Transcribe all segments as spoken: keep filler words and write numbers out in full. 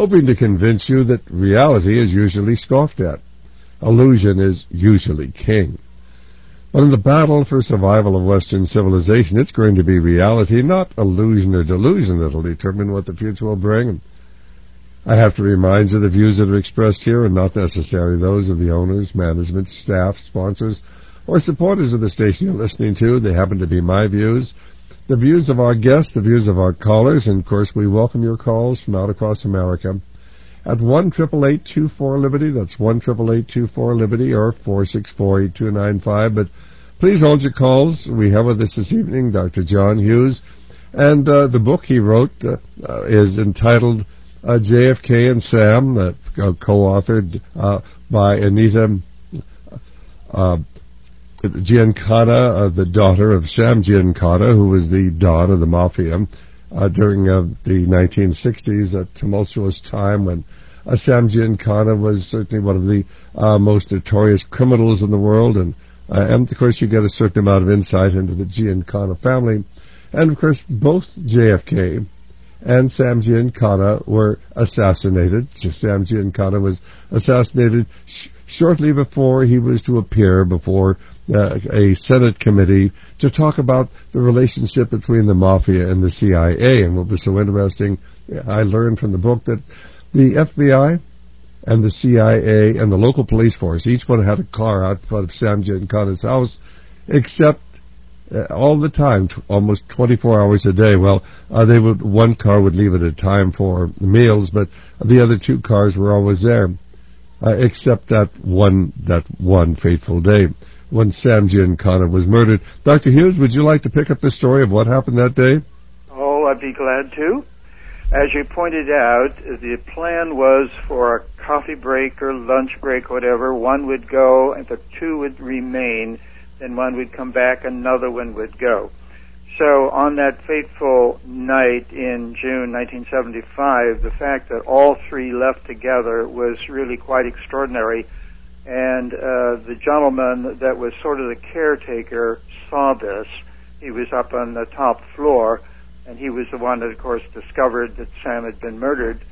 hoping to convince you that reality is usually scoffed at. Illusion is usually king. But in the battle for survival of Western civilization, it's going to be reality, not illusion or delusion, that will determine what the future will bring. I have to remind you the views that are expressed here are not necessarily those of the owners, management, staff, sponsors, or supporters of the station you're listening to. They happen to be my views, the views of our guests, the views of our callers, and, of course, we welcome your calls from out across America at one eight eight eight, two four, Liberty. That's one eight eight eight, two four, Liberty, or four six four, eight two nine five. But please hold your calls. We have with us this evening Doctor John Hughes, and uh, the book he wrote uh, uh, is entitled uh, J F K and Sam, uh, co-authored uh, by Anita uh, Giancana, uh, the daughter of Sam Giancana, who was the Don of the Mafia uh, during uh, the nineteen sixties, a tumultuous time when uh, Sam Giancana was certainly one of the uh, most notorious criminals in the world, and Uh, and, of course, you get a certain amount of insight into the Giancana family. And, of course, both J F K and Sam Giancana were assassinated. Sam Giancana was assassinated sh- shortly before he was to appear before uh, a Senate committee to talk about the relationship between the Mafia and the C I A. And what was so interesting, I learned from the book that the F B I and the C I A and the local police force, each one had a car out front of Sam Giancana's house, except uh, all the time, t- almost twenty-four hours a day. Well, uh, they would one car would leave at a time for meals, but the other two cars were always there, uh, except that one that one fateful day when Sam Giancana was murdered. Doctor Hughes, would you like to pick up the story of what happened that day? Oh, I'd be glad to. As you pointed out, the plan was for a coffee break or lunch break, whatever. One would go, and the two would remain. Then one would come back, another one would go. So on that fateful night in June nineteen seventy-five, the fact that all three left together was really quite extraordinary. And uh, the gentleman that was sort of the caretaker saw this. He was up on the top floor, and he was the one that, of course, discovered that Sam had been murdered.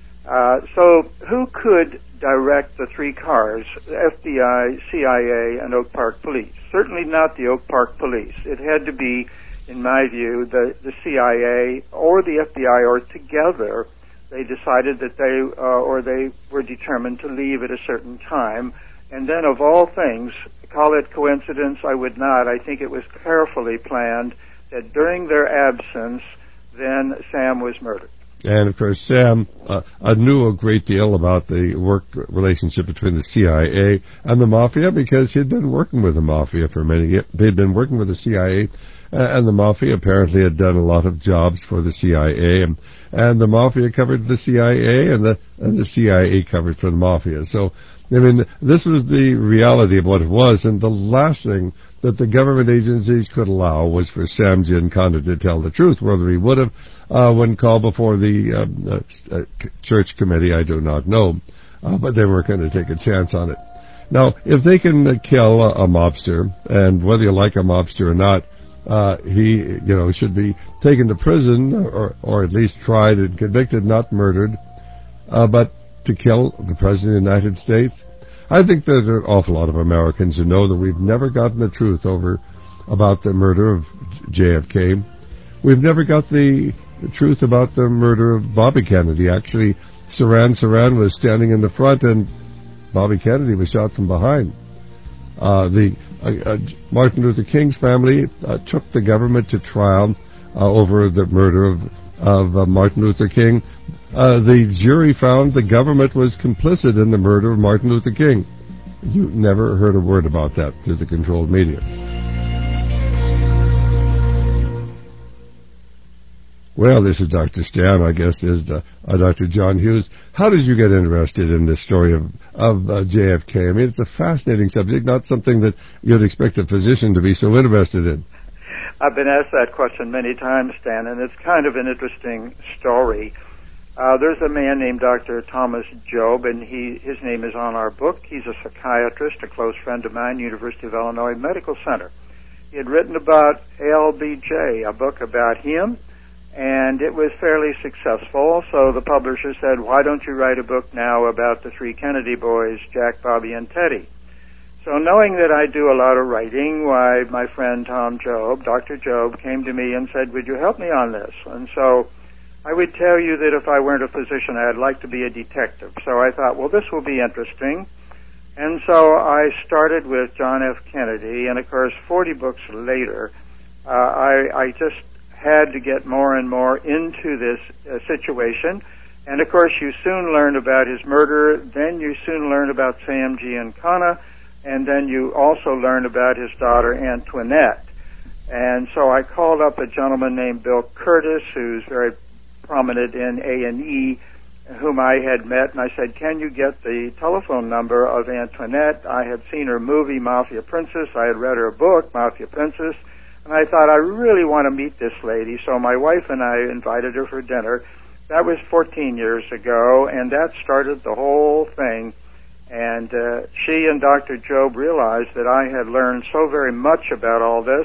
Uh, so who could direct the three cars, the F B I, C I A, and Oak Park Police? Certainly not the Oak Park Police. It had to be, in my view, the, the C I A or the F B I, or together. They decided that they, uh, or they were determined to leave at a certain time. And then, of all things, call it coincidence, I would not. I think it was carefully planned that during their absence, then Sam was murdered. And, of course, Sam uh, I knew a great deal about the work relationship between the C I A and the Mafia because he'd been working with the Mafia for many years. They'd been working with the C I A, uh, and the Mafia apparently had done a lot of jobs for the C I A, and, and the Mafia covered the C I A, and the, and the C I A covered for the Mafia. So, I mean, this was the reality of what it was, and the last thing that the government agencies could allow was for Sam Giancana to tell the truth. Whether he would have uh, when called before the um, uh, church committee, I do not know, uh, but they weren't going to take a chance on it. Now, if they can uh, kill a, a mobster, and whether you like a mobster or not, uh, he, you know, should be taken to prison or, or at least tried and convicted, not murdered, uh, but to kill the President of the United States. I think there's an awful lot of Americans who know that we've never gotten the truth over about the murder of J F K. We've never got the, the truth about the murder of Bobby Kennedy. Actually, Sirhan Sirhan was standing in the front, and Bobby Kennedy was shot from behind. Uh, the uh, uh, Martin Luther King's family uh, took the government to trial uh, over the murder of, of uh, Martin Luther King. Uh, the jury found the government was complicit in the murder of Martin Luther King. You never heard a word about that through the controlled media. Well, this is Doctor Stan. I guess is the, uh, Doctor John Hughes. How did you get interested in this story of, of uh, J F K? I mean, it's a fascinating subject, not something that you'd expect a physician to be so interested in. I've been asked that question many times, Stan, and it's kind of an interesting story. Uh, there's a man named Doctor Thomas Job, and he his name is on our book. He's a psychiatrist, a close friend of mine, University of Illinois Medical Center. He had written about L B J, a book about him, and it was fairly successful. So the publisher said, why don't you write a book now about the three Kennedy boys, Jack, Bobby, and Teddy? So knowing that I do a lot of writing, why my friend Tom Job, Doctor Job, came to me and said, would you help me on this? And so I would tell you that if I weren't a physician, I'd like to be a detective. So I thought, well, this will be interesting. And so I started with John F. Kennedy, and of course, forty books later, uh, I, I just had to get more and more into this uh, situation. And of course, you soon learn about his murder, then you soon learn about Sam Giancana, and then you also learn about his daughter Antoinette. And so I called up a gentleman named Bill Curtis, who's very prominent in A and E, whom I had met, and I said, can you get the telephone number of Antoinette? I had seen her movie, Mafia Princess. I had read her book, Mafia Princess, and I thought, I really want to meet this lady. So my wife and I invited her for dinner. That was fourteen years ago, and that started the whole thing. And uh, she and Doctor Job realized that I had learned so very much about all this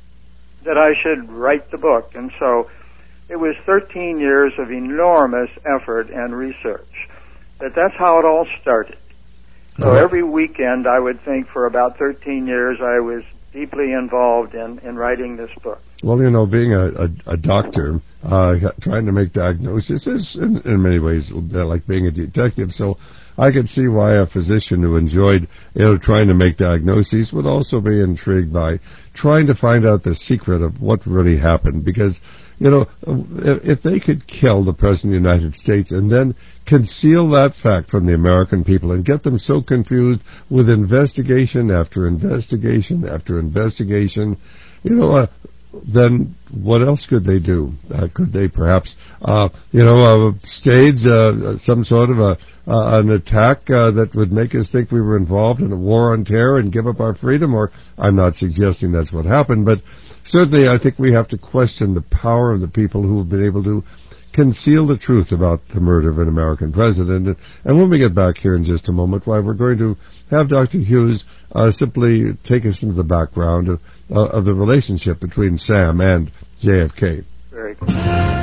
that I should write the book. And so it was thirteen years of enormous effort and research. But that's how it all started. So Uh-huh. every weekend, I would think for about thirteen years, I was deeply involved in, in writing this book. Well, you know, being a, a, a doctor, uh, trying to make diagnoses is in, in many ways like being a detective. So I could see why a physician who enjoyed, you know, trying to make diagnoses would also be intrigued by trying to find out the secret of what really happened. Because, you know, if they could kill the President of the United States and then conceal that fact from the American people and get them so confused with investigation after investigation after investigation, you know, uh, then what else could they do? Uh, could they perhaps, uh, you know, uh, stage uh, some sort of a uh, an attack uh, that would make us think we were involved in a war on terror and give up our freedom? Or I'm not suggesting that's what happened, but certainly I think we have to question the power of the people who have been able to conceal the truth about the murder of an American president. And, and when we get back here in just a moment, why we're going to have Doctor Hughes uh, simply take us into the background of, uh, of the relationship between Sam and J F K. Very good.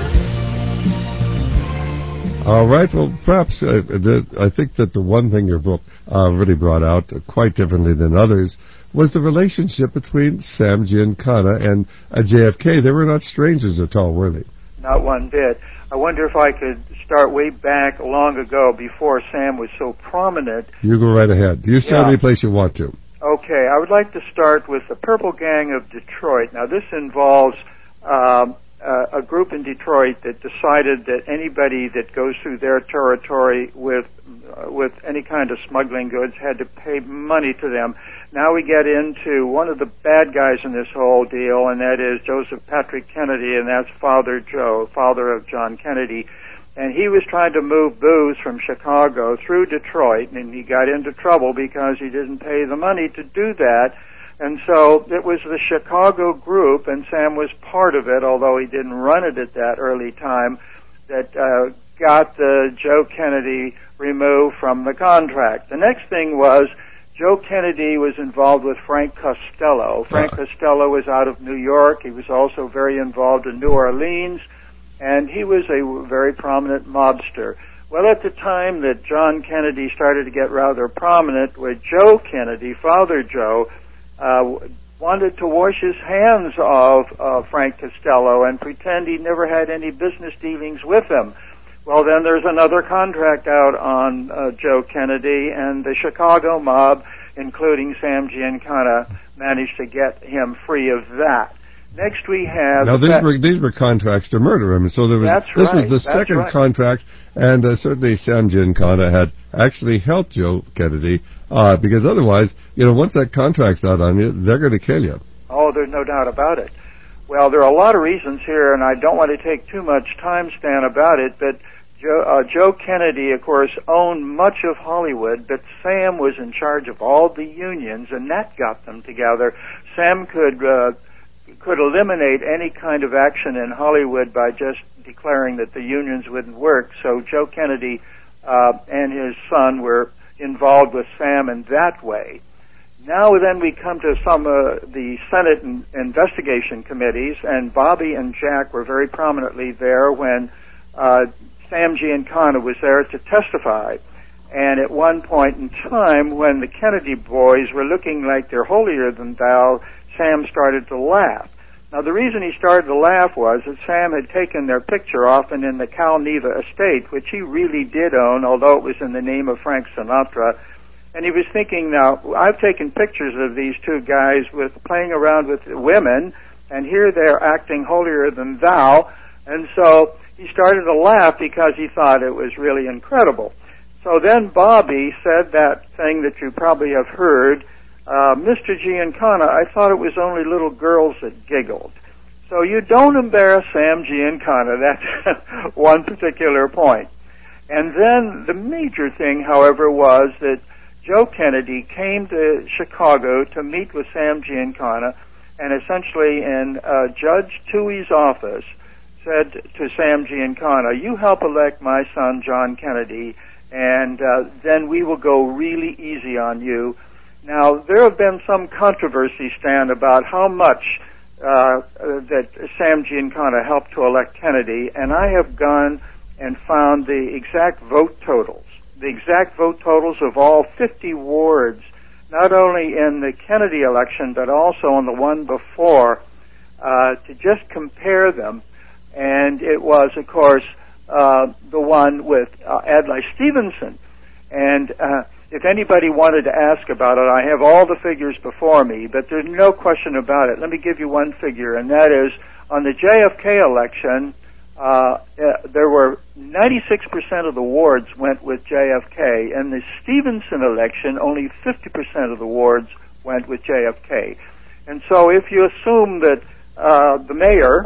All right. Well, perhaps uh, the, I think that the one thing your book uh, really brought out uh, quite differently than others was the relationship between Sam Giancana and uh, J F K. They were not strangers at all, were they? Not one bit. I wonder if I could start way back long ago before Sam was so prominent. You go right ahead. You start Yeah. any place you want to. Okay, I would like to start with the Purple Gang of Detroit. Now, this involves um, uh, a group in Detroit that decided that anybody that goes through their territory with uh, with any kind of smuggling goods had to pay money to them. Now we get into one of the bad guys in this whole deal, and that is Joseph Patrick Kennedy, and that's Father Joe, father of John Kennedy. And he was trying to move booze from Chicago through Detroit, and he got into trouble because he didn't pay the money to do that. And so it was the Chicago group, and Sam was part of it, although he didn't run it at that early time, that uh, got the Joe Kennedy removed from the contract. The next thing was Joe Kennedy was involved with Frank Costello. Frank uh. Costello was out of New York. He was also very involved in New Orleans, and he was a very prominent mobster. Well, at the time that John Kennedy started to get rather prominent, with Joe Kennedy, Father Joe, uh, wanted to wash his hands of uh, Frank Costello and pretend he never had any business dealings with him. Well, then there's another contract out on uh, Joe Kennedy, and the Chicago mob, including Sam Giancana, managed to get him free of that. Next we have... Now, these fa- were, these were contracts to murder him, so there was, That's this right, was the that's second right. contract, and uh, certainly Sam Giancana had actually helped Joe Kennedy, uh, because otherwise, you know, once that contract's out on you, they're going to kill you. Oh, there's no doubt about it. Well, there are a lot of reasons here, and I don't want to take too much time, Stan, about it, but Joe, uh, Joe Kennedy, of course, owned much of Hollywood, but Sam was in charge of all the unions, and that got them together. Sam could uh, could eliminate any kind of action in Hollywood by just declaring that the unions wouldn't work. So Joe Kennedy uh, and his son were involved with Sam in that way. Now then we come to some of uh, the Senate in- investigation committees, and Bobby and Jack were very prominently there when uh, Sam Giancana was there to testify. And at one point in time, when the Kennedy boys were looking like they're holier than thou, Sam started to laugh. Now, the reason he started to laugh was that Sam had taken their picture often in the Cal Neva estate, which he really did own, although it was in the name of Frank Sinatra. And he was thinking, now, I've taken pictures of these two guys with playing around with women, and here they're acting holier than thou. And so he started to laugh because he thought it was really incredible. So then Bobby said that thing that you probably have heard, uh, Mister Giancana, I thought it was only little girls that giggled. So you don't embarrass Sam Giancana. That's one particular point. And then the major thing, however, was that Joe Kennedy came to Chicago to meet with Sam Giancana, and essentially in uh, Judge Tuohy's office said to Sam Giancana, you help elect my son John Kennedy, and uh, then we will go really easy on you. Now, there have been some controversy, Stan, about how much uh, that Sam Giancana helped to elect Kennedy, and I have gone and found the exact vote totals. The exact vote totals of all fifty wards, not only in the Kennedy election, but also in the one before, uh, to just compare them. And it was, of course, uh, the one with uh, Adlai Stevenson. And uh, if anybody wanted to ask about it, I have all the figures before me, but there's no question about it. Let me give you one figure, and that is on the J F K election, Uh, uh, there were ninety-six percent of the wards went with J F K. In the Stevenson election, only fifty percent of the wards went with J F K. And so if you assume that uh, the mayor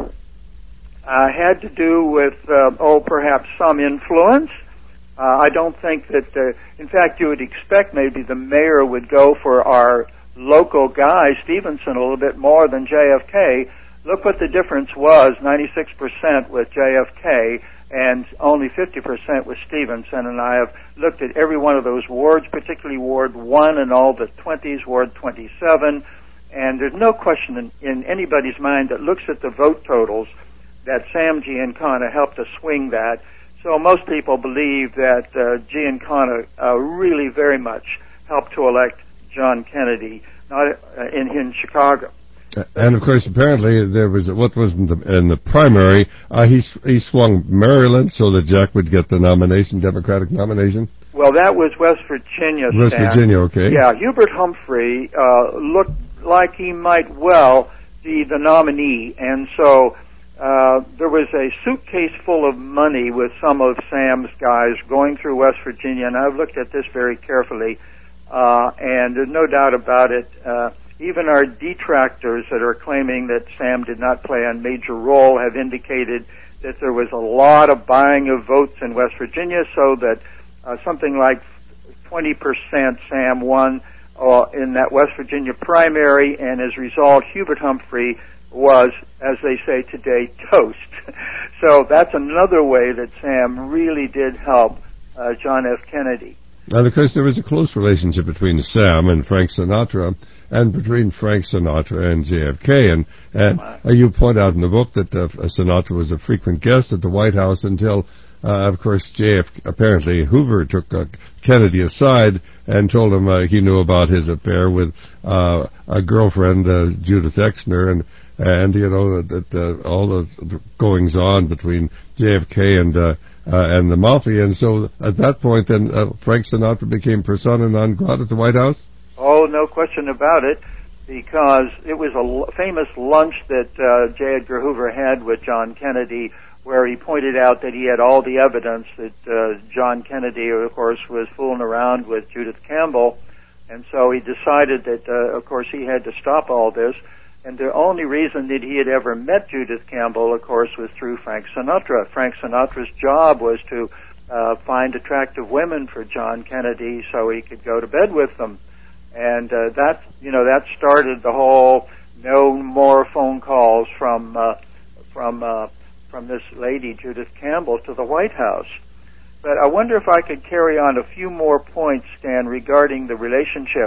uh, had to do with, uh, oh, perhaps some influence, uh, I don't think that, uh, in fact, you would expect maybe the mayor would go for our local guy, Stevenson, a little bit more than J F K. Look what the difference was, ninety-six percent with J F K and only fifty percent with Stevenson. And I have looked at every one of those wards, particularly Ward one and all the twenties, Ward twenty-seven. And there's no question in, in anybody's mind that looks at the vote totals that Sam Giancana helped to swing that. So most people believe that uh, Giancana uh, really very much helped to elect John Kennedy not uh, in, in Chicago. And of course, apparently there was what was in the, in the primary. Uh, he he swung Maryland so that Jack would get the nomination, Democratic nomination. Well, that was West Virginia. West Stan. Virginia, okay. Yeah, Hubert Humphrey uh, looked like he might well be the nominee, and so uh, there was a suitcase full of money with some of Sam's guys going through West Virginia, and I've looked at this very carefully, uh, and there's no doubt about it. Uh, Even our detractors that are claiming that Sam did not play a major role have indicated that there was a lot of buying of votes in West Virginia, so that uh, something like twenty percent Sam won uh, in that West Virginia primary, and as a result, Hubert Humphrey was, as they say today, toast. So that's another way that Sam really did help uh, John F. Kennedy. And of course, there was a close relationship between Sam and Frank Sinatra, and between Frank Sinatra and J F K. And, and uh, you point out in the book that uh, Sinatra was a frequent guest at the White House until, uh, of course, J F K, apparently Hoover took uh, Kennedy aside and told him uh, he knew about his affair with uh, a girlfriend, uh, Judith Exner, and and you know that uh, all the goings on between J F K and uh, uh, and the mafia. And so at that point, then uh, Frank Sinatra became persona non grata at the White House. Oh, no question about it, because it was a l- famous lunch that uh, J. Edgar Hoover had with John Kennedy, where he pointed out that he had all the evidence that uh, John Kennedy, of course, was fooling around with Judith Campbell, and so he decided that, uh, of course, he had to stop all this. And the only reason that he had ever met Judith Campbell, of course, was through Frank Sinatra. Frank Sinatra's job was to uh, find attractive women for John Kennedy so he could go to bed with them. And uh, that, you know, that started the whole no more phone calls from uh, from uh, from this lady Judith Campbell to the White House. But I wonder if I could carry on a few more points, Stan, regarding the relationship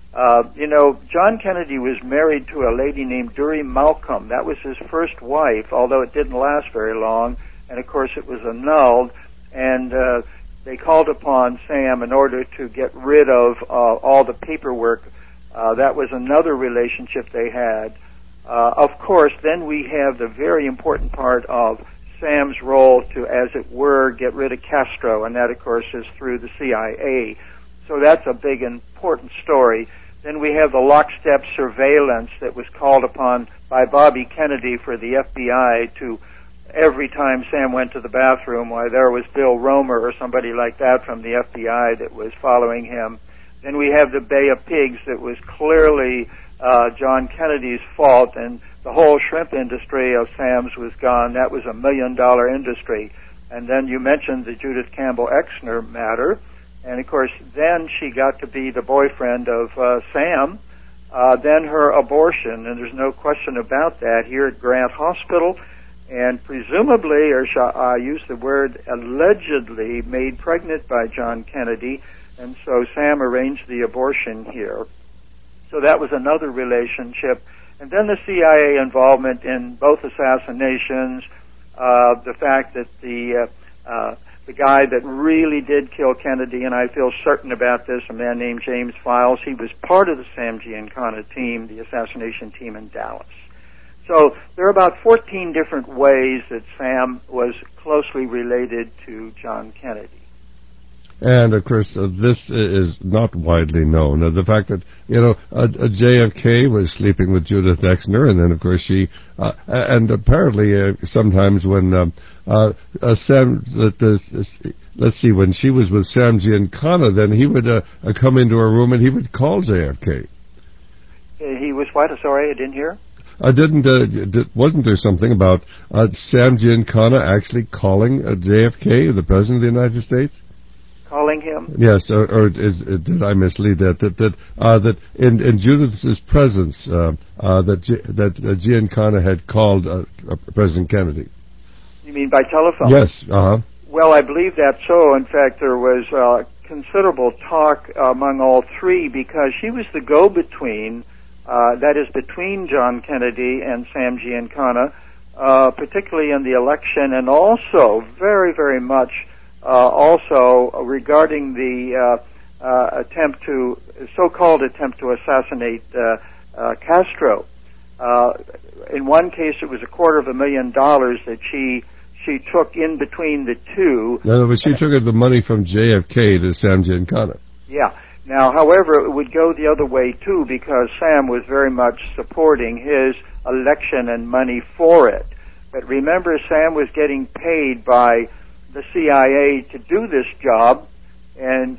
Uh, you know, John Kennedy was married to a lady named Dury Malcolm. That was his first wife, although it didn't last very long. And, of course, it was annulled. And uh, they called upon Sam in order to get rid of uh, all the paperwork. Uh, that was another relationship they had. Uh, of course, then we have the very important part of Sam's role to, as it were, get rid of Castro. And that, of course, is through the C I A. So that's a big, important story. Then we have the lockstep surveillance that was called upon by Bobby Kennedy for the F B I to, every time Sam went to the bathroom, why there was Bill Romer or somebody like that from the F B I that was following him. Then we have the Bay of Pigs that was clearly uh, John Kennedy's fault, and the whole shrimp industry of Sam's was gone. That was a million-dollar industry. And then you mentioned the Judith Campbell Exner matter. And, of course, then she got to be the boyfriend of uh, Sam. Uh, then her abortion, and there's no question about that, here at Grant Hospital, and presumably, or shall I use the word allegedly, made pregnant by John Kennedy, and so Sam arranged the abortion here. So that was another relationship. And then the C I A involvement in both assassinations, uh, the fact that the... Uh, uh, The guy that really did kill Kennedy, and I feel certain about this, a man named James Files, he was part of the Sam Giancana team, the assassination team in Dallas. So there are about fourteen different ways that Sam was closely related to John Kennedy. And, of course, uh, this is not widely known. Uh, the fact that, you know, uh, uh, J F K was sleeping with Judith Exner, and then, of course, she, uh, and apparently uh, sometimes when um, uh, uh, Sam, uh, uh, let's see, when she was with Sam Giancana, then he would uh, uh, come into her room and he would call J F K. He was what? Sorry, I didn't hear. Uh, didn't uh, d- wasn't there something about uh, Sam Giancana actually calling uh, J F K, the President of the United States? Calling him? Yes, or, or is, uh, did I mislead that? That that uh, that in, in Judith's presence, uh, uh, that G- that uh, Giancana had called uh, uh, President Kennedy. You mean by telephone? Yes. Uh huh. Well, I believe that's so. In fact, there was uh, considerable talk among all three because she was the go-between. Uh, that is between John Kennedy and Sam Giancana, uh, particularly in the election, and also very, very much. Uh, also regarding the uh, uh, attempt to, so-called attempt to assassinate uh, uh, Castro. Uh, in one case, it was a quarter of a million dollars that she she took in between the two. No, no, but she took the money from J F K to Sam Giancana. Yeah. Now, however, it would go the other way too because Sam was very much supporting his election and money for it. But remember, Sam was getting paid by the C I A to do this job, and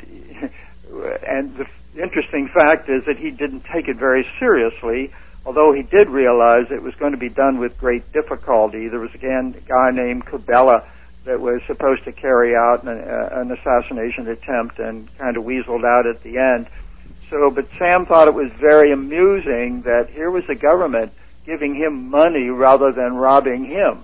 and the interesting fact is that he didn't take it very seriously, although he did realize it was going to be done with great difficulty. There was again a guy named Kubela that was supposed to carry out an, uh, an assassination attempt and kind of weaseled out at the end. So, but Sam thought it was very amusing that here was the government giving him money rather than robbing him.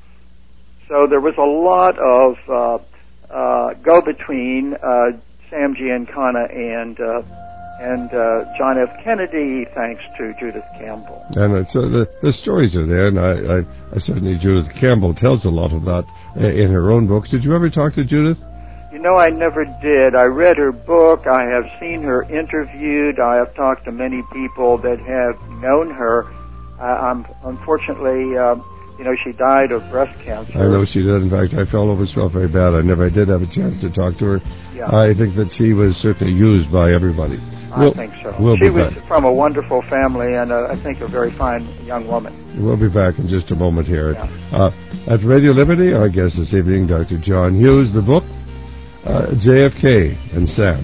So there was a lot of uh, uh, go-between uh, Sam Giancana and uh, and uh, John F. Kennedy, thanks to Judith Campbell. And so the the stories are there, and I, I, I certainly Judith Campbell tells a lot of that in her own books. Did you ever talk to Judith? You know, I never did. I read her book. I have seen her interviewed. I have talked to many people that have known her. Uh, I'm unfortunately. Uh, You know, she died of breast cancer. I know she did. In fact, I fell over, felt very bad. I never did have a chance to talk to her. Yeah. I think that she was certainly used by everybody. I we'll, think so. We'll she be was back. from a wonderful family and uh, I think a very fine young woman. We'll be back in just a moment here. Yeah. Uh, at Radio Liberty, our guest this evening, Doctor John Hughes, the book, uh, J F K and Sam.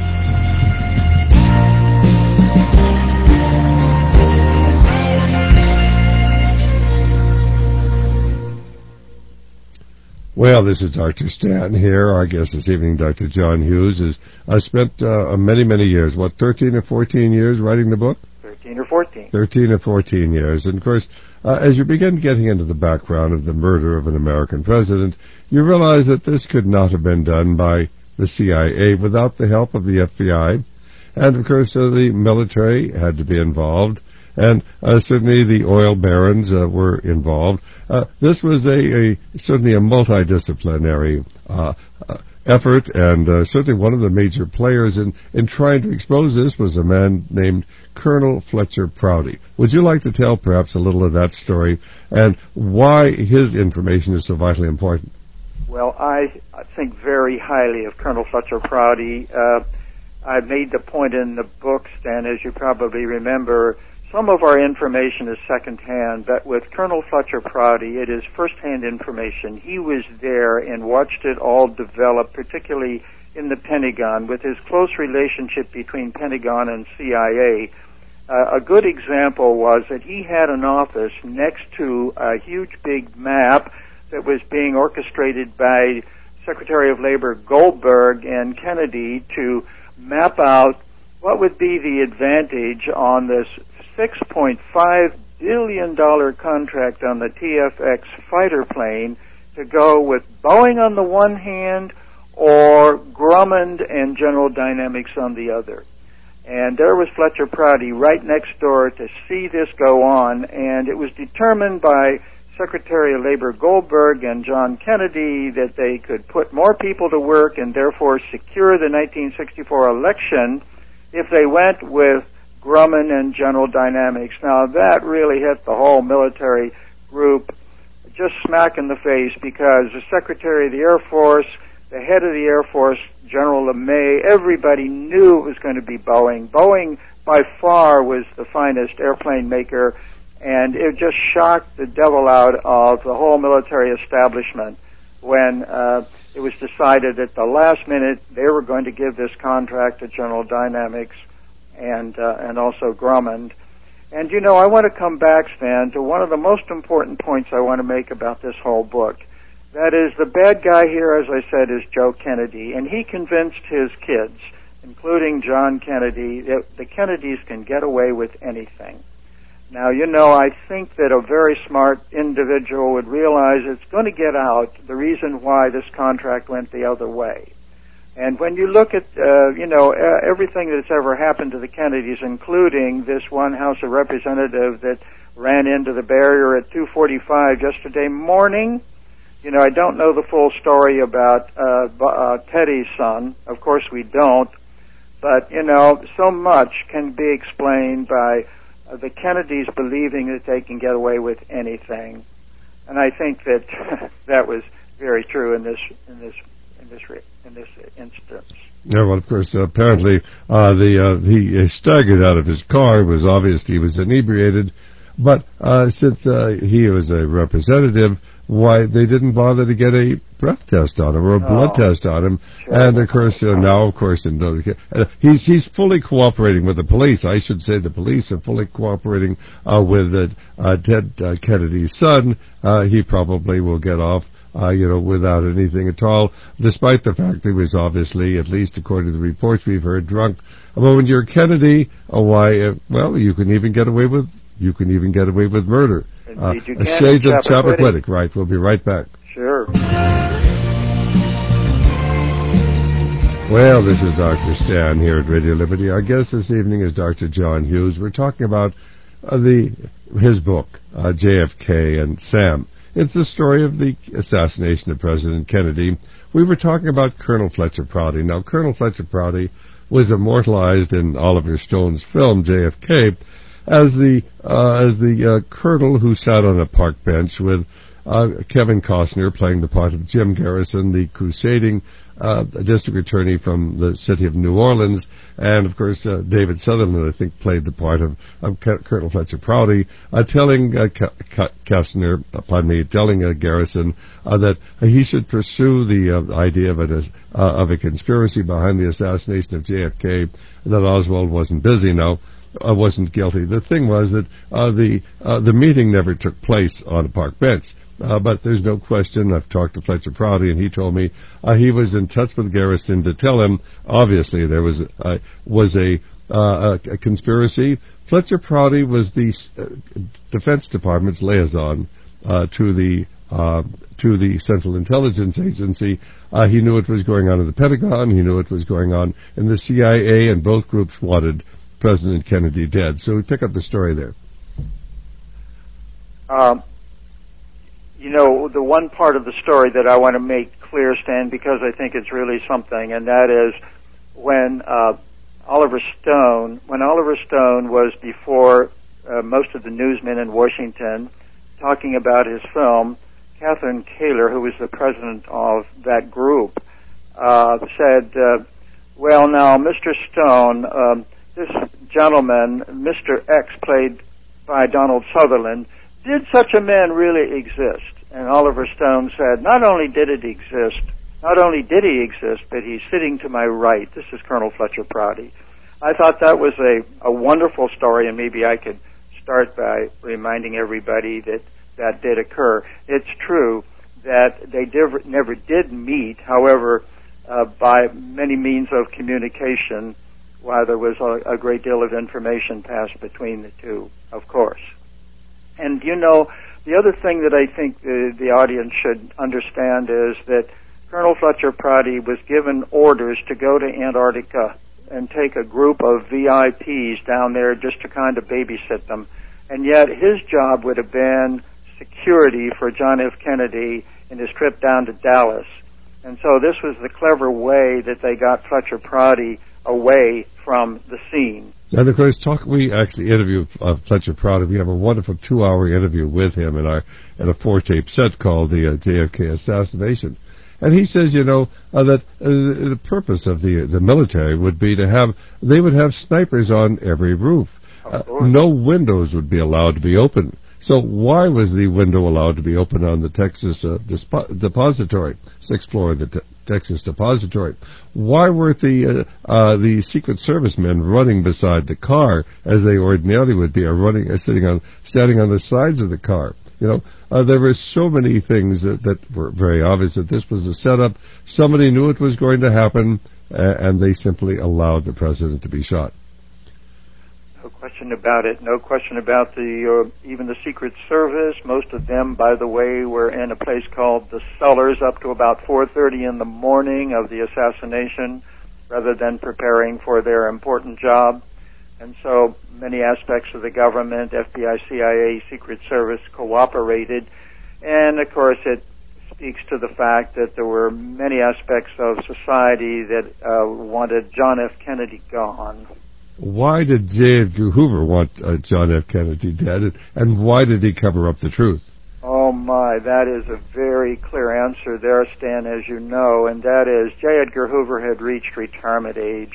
Well, this is Doctor Stan here. Our guest this evening, Doctor John Hughes, has I spent uh, many, many years, what, thirteen or fourteen years writing the book? thirteen or fourteen. thirteen or fourteen years. And, of course, uh, as you begin getting into the background of the murder of an American president, you realize that this could not have been done by the C I A without the help of the F B I. and of course uh, the military had to be involved, and uh, certainly the oil barons uh, were involved. Uh, this was a, a certainly a multidisciplinary uh, uh, effort, and uh, certainly one of the major players in, in trying to expose this was a man named Colonel Fletcher Prouty. Would you like to tell perhaps a little of that story and why his information is so vitally important? Well, I, I think very highly of Colonel Fletcher Prouty. Uh, I made the point in the book, Stan, as you probably remember, some of our information is secondhand, but with Colonel Fletcher Prouty, it is firsthand information. He was there and watched it all develop, particularly in the Pentagon, with his close relationship between Pentagon and C I A. Uh, a good example was that he had an office next to a huge big map that was being orchestrated by Secretary of Labor Goldberg and Kennedy to map out what would be the advantage on this six point five billion dollars contract on the T F X fighter plane to go with Boeing on the one hand or Grumman and General Dynamics on the other. And there was Fletcher Prouty right next door to see this go on, and it was determined by Secretary of Labor Goldberg and John Kennedy that they could put more people to work and therefore secure the nineteen sixty-four election if they went with Grumman and General Dynamics. Now, that really hit the whole military group just smack in the face, because the Secretary of the Air Force, the head of the Air Force, General LeMay, everybody knew it was going to be Boeing. Boeing, by far, was the finest airplane maker, and it just shocked the devil out of the whole military establishment when uh, it was decided at the last minute they were going to give this contract to General Dynamics and uh, and also Grumman. And, you know, I want to come back, Stan, to one of the most important points I want to make about this whole book. That is, the bad guy here, as I said, is Joe Kennedy, and he convinced his kids, including John Kennedy, that the Kennedys can get away with anything. Now, you know, I think that a very smart individual would realize it's going to get out the reason why this contract went the other way. And when you look at, uh, you know, uh, everything that's ever happened to the Kennedys, including this one House of Representative that ran into the barrier at two forty-five yesterday morning, you know, I don't know the full story about uh, uh, Teddy's son. Of course we don't. But, you know, so much can be explained by uh, the Kennedys believing that they can get away with anything. And I think that that was very true in this in this in this in this instance. Yeah, well, of course, uh, apparently uh, the uh, he staggered out of his car. It was obvious he was inebriated, but uh, since uh, he was a representative, why they didn't bother to get a breath test on him or a blood oh, test on him. Sure. And of course, uh, now, of course, in, uh, he's he's fully cooperating with the police. I should say the police are fully cooperating uh, with uh, uh, Ted uh, Kennedy's son. Uh, he probably will get off, uh, you know, without anything at all, despite the fact that he was obviously, at least according to the reports we've heard, drunk. But when you're Kennedy, uh, why? Uh, well, you can even get away with you can even get away with murder. Uh, shades of Chappaquiddick. Right, we'll be right back. Sure. Well, this is Doctor Stan here at Radio Liberty. Our guest this evening is Doctor John Hughes. We're talking about uh, the his book, uh, J F K and Sam. It's the story of the assassination of President Kennedy. We were talking about Colonel Fletcher Prouty. Now, Colonel Fletcher Prouty was immortalized in Oliver Stone's film, J F K, as the uh, as the uh, colonel who sat on a park bench with uh, Kevin Costner playing the part of Jim Garrison, the crusading uh, district attorney from the city of New Orleans, and of course uh, David Sutherland, I think, played the part of, of Colonel Fletcher Prouty, uh, telling uh, Costner, uh, pardon me, telling uh, Garrison uh, that uh, he should pursue the uh, idea of a uh, of a conspiracy behind the assassination of J F K, and that Oswald wasn't busy now. I wasn't guilty. The thing was that uh, the uh, the meeting never took place on a park bench. Uh, but there's no question. I've talked to Fletcher Prouty, and he told me uh, he was in touch with Garrison to tell him. Obviously, there was uh, was a, uh, a, a conspiracy. Fletcher Prouty was the uh, Defense Department's liaison uh, to the uh, to the Central Intelligence Agency. Uh, he knew it was going on in the Pentagon. He knew it was going on in the C I A, and both groups wanted President Kennedy dead. So we pick up the story there. Um, you know, the one part of the story that I want to make clear, Stan, because I think it's really something, and that is when uh, Oliver Stone, when Oliver Stone was before uh, most of the newsmen in Washington talking about his film, Catherine Kaler, who was the president of that group, uh, said, uh, well, now, Mister Stone, um, this gentleman, Mister X, played by Donald Sutherland, did such a man really exist? And Oliver Stone said, not only did it exist, not only did he exist, but he's sitting to my right. This is Colonel Fletcher Prouty. I thought that was a, a wonderful story, and maybe I could start by reminding everybody that that did occur. It's true that they div- never did meet, however, uh, by many means of communication, while there was a, a great deal of information passed between the two, of course. And, you know, the other thing that I think the, the audience should understand is that Colonel Fletcher Prouty was given orders to go to Antarctica and take a group of V I Ps down there just to kind of babysit them. And yet his job would have been security for John F. Kennedy in his trip down to Dallas. And so this was the clever way that they got Fletcher Prouty away from the scene. And of course, talk, we actually interviewed uh, Fletcher Prouty. We have a wonderful two-hour interview with him in our in a four-tape set called the uh, J F K Assassination. And he says, you know, uh, that uh, the purpose of the the military would be to have, they would have snipers on every roof. Uh, no windows would be allowed to be open. So why was the window allowed to be open on the Texas uh, dispo- depository, sixth floor of the te- Texas depository? Why weren't the uh, uh, the Secret Service men running beside the car as they ordinarily would be, or running, uh, sitting on, standing on the sides of the car? You know, uh, there were so many things that, that were very obvious that this was a setup. Somebody knew it was going to happen, uh, and they simply allowed the president to be shot. No question about it. No question about the uh, even the Secret Service. Most of them, by the way, were in a place called the Cellars up to about four thirty in the morning of the assassination, rather than preparing for their important job. And so many aspects of the government, F B I, C I A, Secret Service, cooperated. And, of course, it speaks to the fact that there were many aspects of society that uh, wanted John F. Kennedy gone. Why did J. Edgar Hoover want uh, John F. Kennedy dead, and why did he cover up the truth? Oh, my, that is a very clear answer there, Stan, as you know, and that is J. Edgar Hoover had reached retirement age.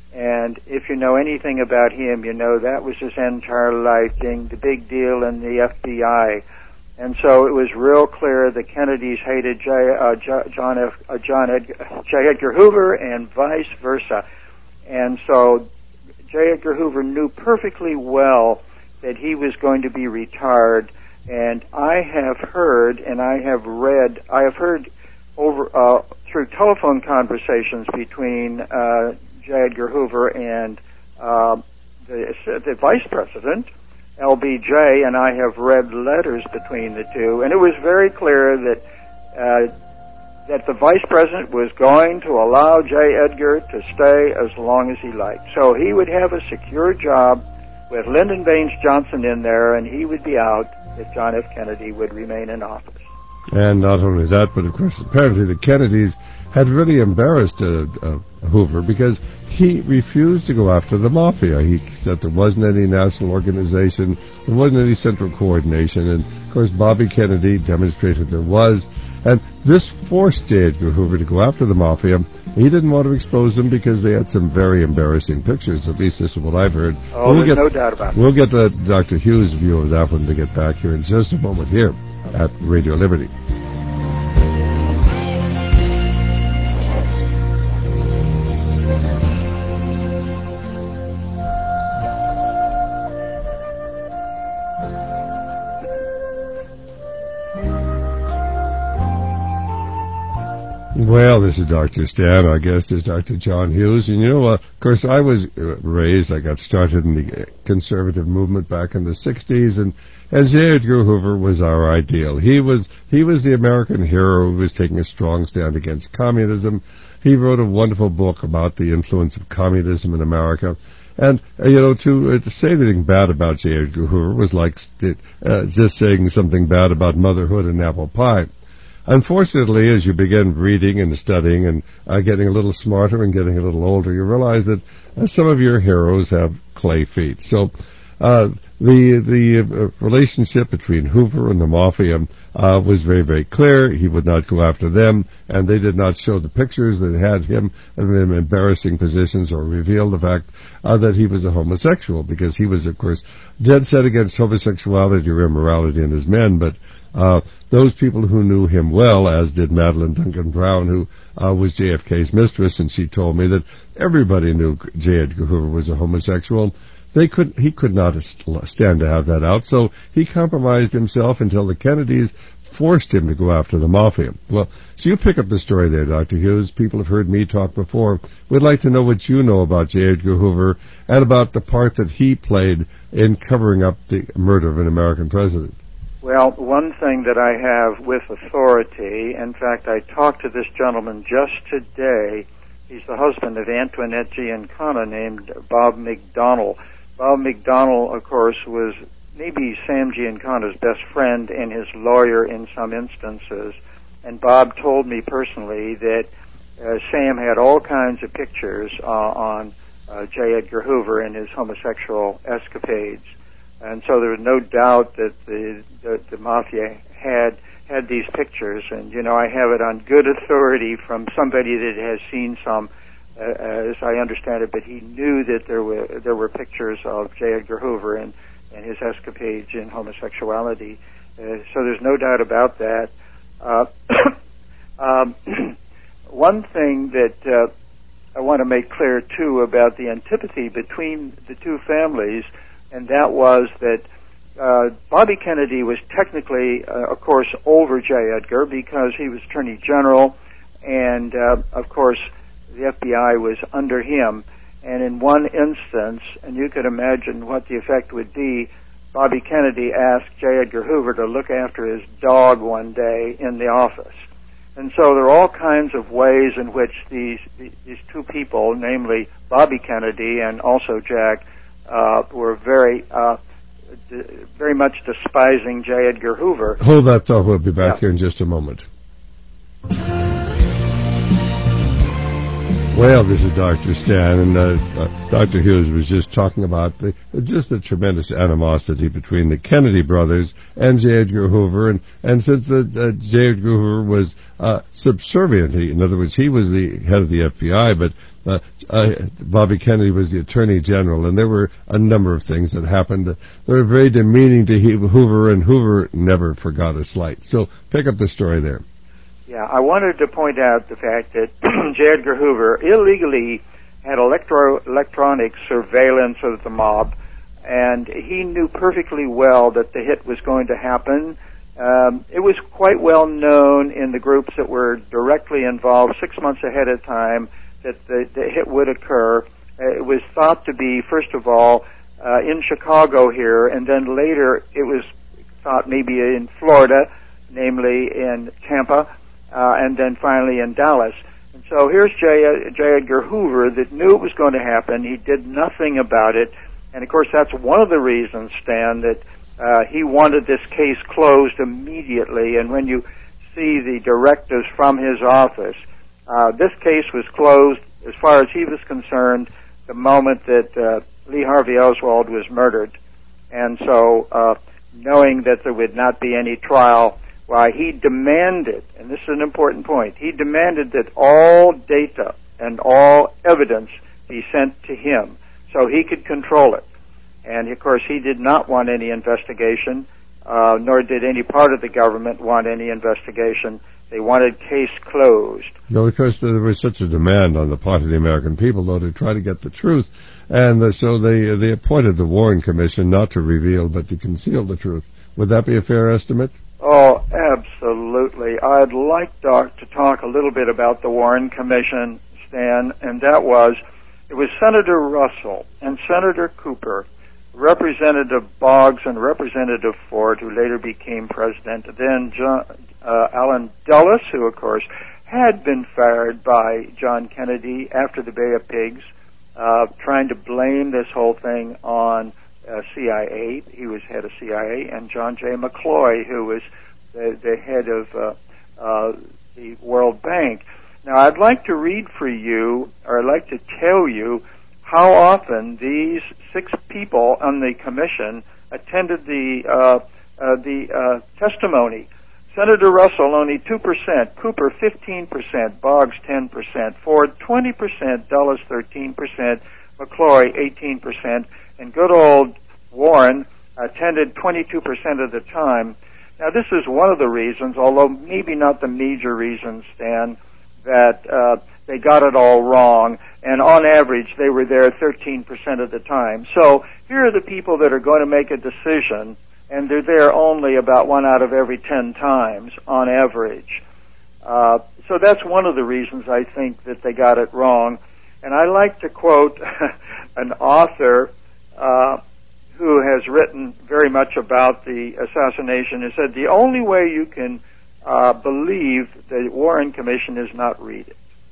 And if you know anything about him, you know that was his entire life, being the big deal in the F B I. And so it was real clear the Kennedys hated J, uh, J, John, F, uh, John Ed, J. Edgar Hoover and vice versa. And so J. Edgar Hoover knew perfectly well that he was going to be retired. And I have heard, and I have read, I have heard over uh, through telephone conversations between uh, J. Edgar Hoover and uh, the, the vice president, L B J, and I have read letters between the two, and it was very clear that uh, that the vice president was going to allow J. Edgar to stay as long as he liked. So he would have a secure job with Lyndon Baines Johnson in there, and he would be out if John F. Kennedy would remain in office. And not only that, but of course, apparently the Kennedys had really embarrassed uh, uh, Hoover because he refused to go after the mafia. He said there wasn't any national organization, there wasn't any central coordination, and of course Bobby Kennedy demonstrated there was. And this forced J. Edgar Hoover to go after the mafia. He didn't want to expose them because they had some very embarrassing pictures. At least this is what I've heard. Oh, we'll there's get, no doubt about it. We'll get to Doctor Hughes' view of that one to get back here in just a moment here at Radio Liberty. Well, this is Doctor Stan. Our guest is Doctor John Hughes. And, you know, uh, of course, I was uh, raised, I got started in the conservative movement back in the sixties, and, and J. Edgar Hoover was our ideal. He was, he was the American hero who was taking a strong stand against communism. He wrote a wonderful book about the influence of communism in America. And, uh, you know, to, uh, to say anything bad about J. Edgar Hoover was like uh, just saying something bad about motherhood and apple pie. Unfortunately, as you begin reading and studying and uh, getting a little smarter and getting a little older, you realize that uh, some of your heroes have clay feet. So uh, the the uh, relationship between Hoover and the Mafia uh, was very, very clear. He would not go after them, and they did not show the pictures that had him in embarrassing positions or reveal the fact uh, that he was a homosexual, because he was, of course, dead set against homosexuality or immorality in his men, but Uh, those people who knew him well, as did Madeline Duncan Brown, who uh, was J F K's mistress, and she told me that everybody knew J. Edgar Hoover was a homosexual. They could, he could not stand to have that out, so he compromised himself until the Kennedys forced him to go after the Mafia. Well, so you pick up the story there, Doctor Hughes. People have heard me talk before. We'd like to know what you know about J. Edgar Hoover and about the part that he played in covering up the murder of an American president. Well, one thing that I have with authority, in fact, I talked to this gentleman just today. He's the husband of Antoinette Giancana, named Bob McDonnell. Bob McDonnell, of course, was maybe Sam Giancana's best friend and his lawyer in some instances. And Bob told me personally that uh, Sam had all kinds of pictures uh, on uh, J. Edgar Hoover and his homosexual escapades. And so there was no doubt that the, the, the Mafia had had these pictures. And, you know, I have it on good authority from somebody that has seen some, uh, as I understand it, but he knew that there were there were pictures of J. Edgar Hoover and, and his escapades in homosexuality. Uh, so there's no doubt about that. Uh, um, one thing that uh, I want to make clear, too, about the antipathy between the two families, and that was that uh, Bobby Kennedy was technically, uh, of course, over J. Edgar because he was Attorney General, and, uh, of course, the F B I was under him. And in one instance, and you could imagine what the effect would be, Bobby Kennedy asked J. Edgar Hoover to look after his dog one day in the office. And so there are all kinds of ways in which these these two people, namely Bobby Kennedy and also Jack, Uh, were very, uh, d- very much despising J. Edgar Hoover. Hold that thought. We'll be back yeah. here in just a moment. Well, this is Doctor Stan, and uh, uh, Doctor Hughes was just talking about the, just the tremendous animosity between the Kennedy brothers and J. Edgar Hoover, and, and since uh, uh, J. Edgar Hoover was uh, subservient, he, in other words, he was the head of the F B I, but uh, uh, Bobby Kennedy was the Attorney General, and there were a number of things that happened that were very demeaning to he, Hoover, and Hoover never forgot a slight. So pick up the story there. Yeah, I wanted to point out the fact that J. Edgar Hoover illegally had electro electronic surveillance of the mob, and he knew perfectly well that the hit was going to happen. Um, it was quite well known in the groups that were directly involved six months ahead of time that the, the hit would occur. Uh, it was thought to be, first of all, uh, in Chicago here, and then later it was thought maybe in Florida, namely in Tampa, uh, and then finally in Dallas. And so here's J. J. Edgar Hoover that knew it was going to happen. He did nothing about it. And, of course, that's one of the reasons, Stan, that uh, he wanted this case closed immediately. And when you see the directives from his office, uh, this case was closed, as far as he was concerned, the moment that uh, Lee Harvey Oswald was murdered. And so, uh, knowing that there would not be any trial, why he demanded, and this is an important point, he demanded that all data and all evidence be sent to him so he could control it. And, of course, he did not want any investigation, uh, nor did any part of the government want any investigation. They wanted case closed. No, because there was such a demand on the part of the American people, though, to try to get the truth. And uh, so they, uh, they appointed the Warren Commission not to reveal but to conceal the truth. Would that be a fair estimate? Oh, absolutely. absolutely. I'd like Doc to talk a little bit about the Warren Commission, Stan, and that was, it was Senator Russell and Senator Cooper, Representative Boggs and Representative Ford, who later became president, then John, uh, Alan Dulles, who, of course, had been fired by John Kennedy after the Bay of Pigs, uh, trying to blame this whole thing on uh, C I A. He was head of C I A, and John J. McCloy, who was the, the head of uh, uh, the World Bank. Now, I'd like to read for you, or I'd like to tell you, how often these six people on the commission attended the uh, uh, the uh, testimony. Senator Russell only two percent, Cooper fifteen percent, Boggs ten percent, Ford twenty percent, Dulles thirteen percent, McCloy eighteen percent, and good old Warren attended twenty-two percent of the time. Now, this is one of the reasons, although maybe not the major reason, Stan, that uh, they got it all wrong, and on average they were there thirteen percent of the time. So here are the people that are going to make a decision, and they're there only about one out of every ten times on average. Uh, so that's one of the reasons I think that they got it wrong. And I like to quote an author uh, who has written very much about the assassination. He said, the only way you can uh, believe the Warren Commission is not read it.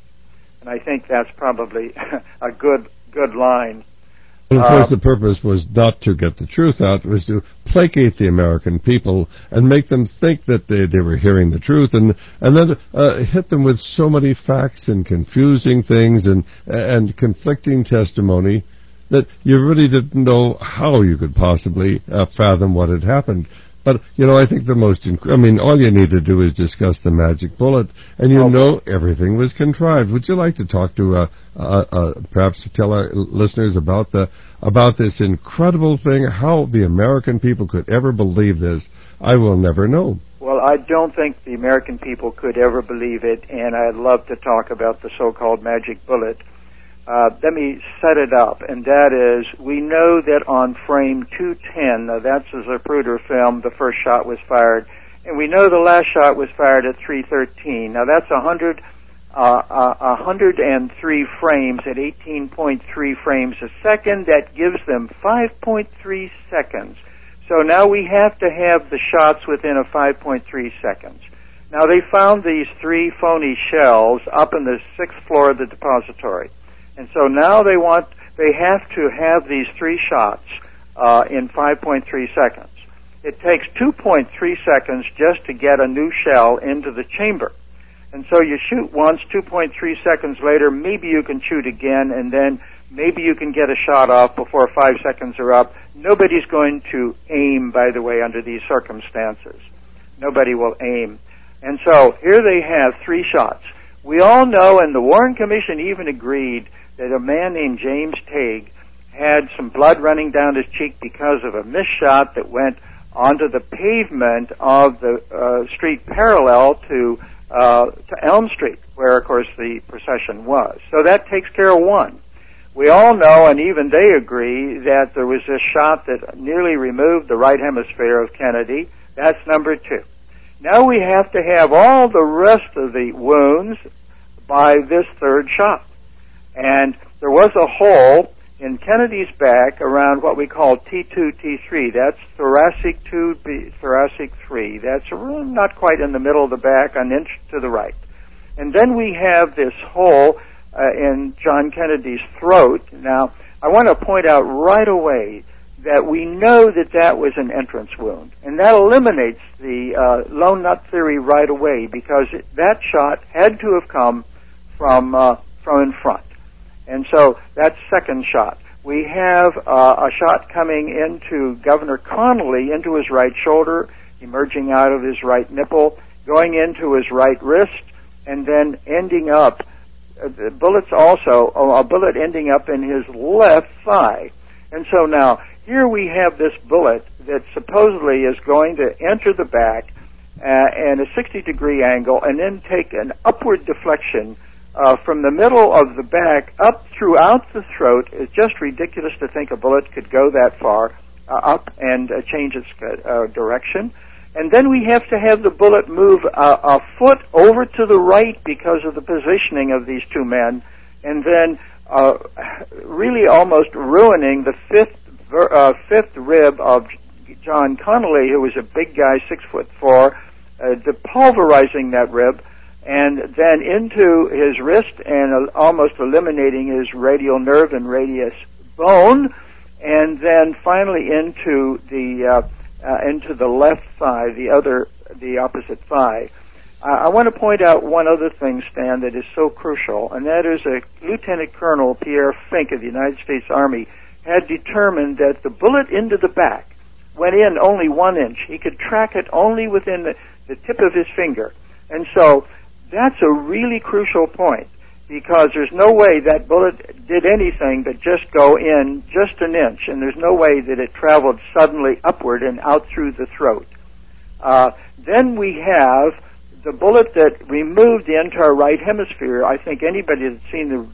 And I think that's probably a good good line. And of course, uh, the purpose was not to get the truth out, it was to placate the American people and make them think that they, they were hearing the truth, and and then uh, hit them with so many facts and confusing things and and conflicting testimony that you really didn't know how you could possibly uh, fathom what had happened. But, you know, I think the most, inc- I mean, all you need to do is discuss the magic bullet, and you okay. know everything was contrived. Would you like to talk to, uh, uh, uh, perhaps to tell our listeners about the about this incredible thing, how the American people could ever believe this? I will never know. Well, I don't think the American people could ever believe it, and I'd love to talk about the so-called magic bullet. Uh, let me set it up, and that is, we know that on frame two ten, now that's a Zapruder film, the first shot was fired, and we know the last shot was fired at three thirteen. Now that's one hundred, uh, uh, one hundred three frames at eighteen point three frames a second. That gives them five point three seconds. So now we have to have the shots within a five point three seconds. Now they found these three phony shells up in the sixth floor of the depository. And so now they want, they have to have these three shots uh, in five point three seconds. It takes two point three seconds just to get a new shell into the chamber. And so you shoot once, two point three seconds later, maybe you can shoot again, and then maybe you can get a shot off before five seconds are up. Nobody's going to aim, by the way, under these circumstances. Nobody will aim. And so here they have three shots. We all know, and the Warren Commission even agreed, that a man named James Tague had some blood running down his cheek because of a missed shot that went onto the pavement of the uh, street parallel to uh, to Elm Street, where, of course, the procession was. So that takes care of one. We all know, and even they agree, that there was this shot that nearly removed the right hemisphere of Kennedy. That's number two. Now we have to have all the rest of the wounds by this third shot. And there was a hole in Kennedy's back around what we call T two, T three. That's thoracic two, B, thoracic three. That's not quite in the middle of the back, an inch to the right. And then we have this hole uh, in John Kennedy's throat. Now, I want to point out right away that we know that that was an entrance wound. And that eliminates the uh, lone nut theory right away, because it, that shot had to have come from uh, from in front. And so that's second shot. We have uh, a shot coming into Governor Connolly, into his right shoulder, emerging out of his right nipple, going into his right wrist, and then ending up, uh, the bullets also, a bullet ending up in his left thigh. And so now, here we have this bullet that supposedly is going to enter the back uh, at a sixty degree angle and then take an upward deflection Uh, from the middle of the back up throughout the throat. It's just ridiculous to think a bullet could go that far uh, up and uh, change its uh, direction. And then we have to have the bullet move a, a foot over to the right because of the positioning of these two men, and then uh, really almost ruining the fifth uh, fifth rib of John Connolly, who was a big guy, six foot four, uh, pulverizing that rib, and then into his wrist and uh, almost eliminating his radial nerve and radius bone, and then finally into the uh, uh, into the left thigh, the other, the opposite thigh. Uh, I want to point out one other thing, Stan, that is so crucial, and that is a Lieutenant Colonel Pierre Fink of the United States Army had determined that the bullet into the back went in only one inch. He could track it only within the, the tip of his finger. And so that's a really crucial point, because there's no way that bullet did anything but just go in just an inch, and there's no way that it traveled suddenly upward and out through the throat. Uh, then we have the bullet that removed the entire right hemisphere. I think anybody that's seen the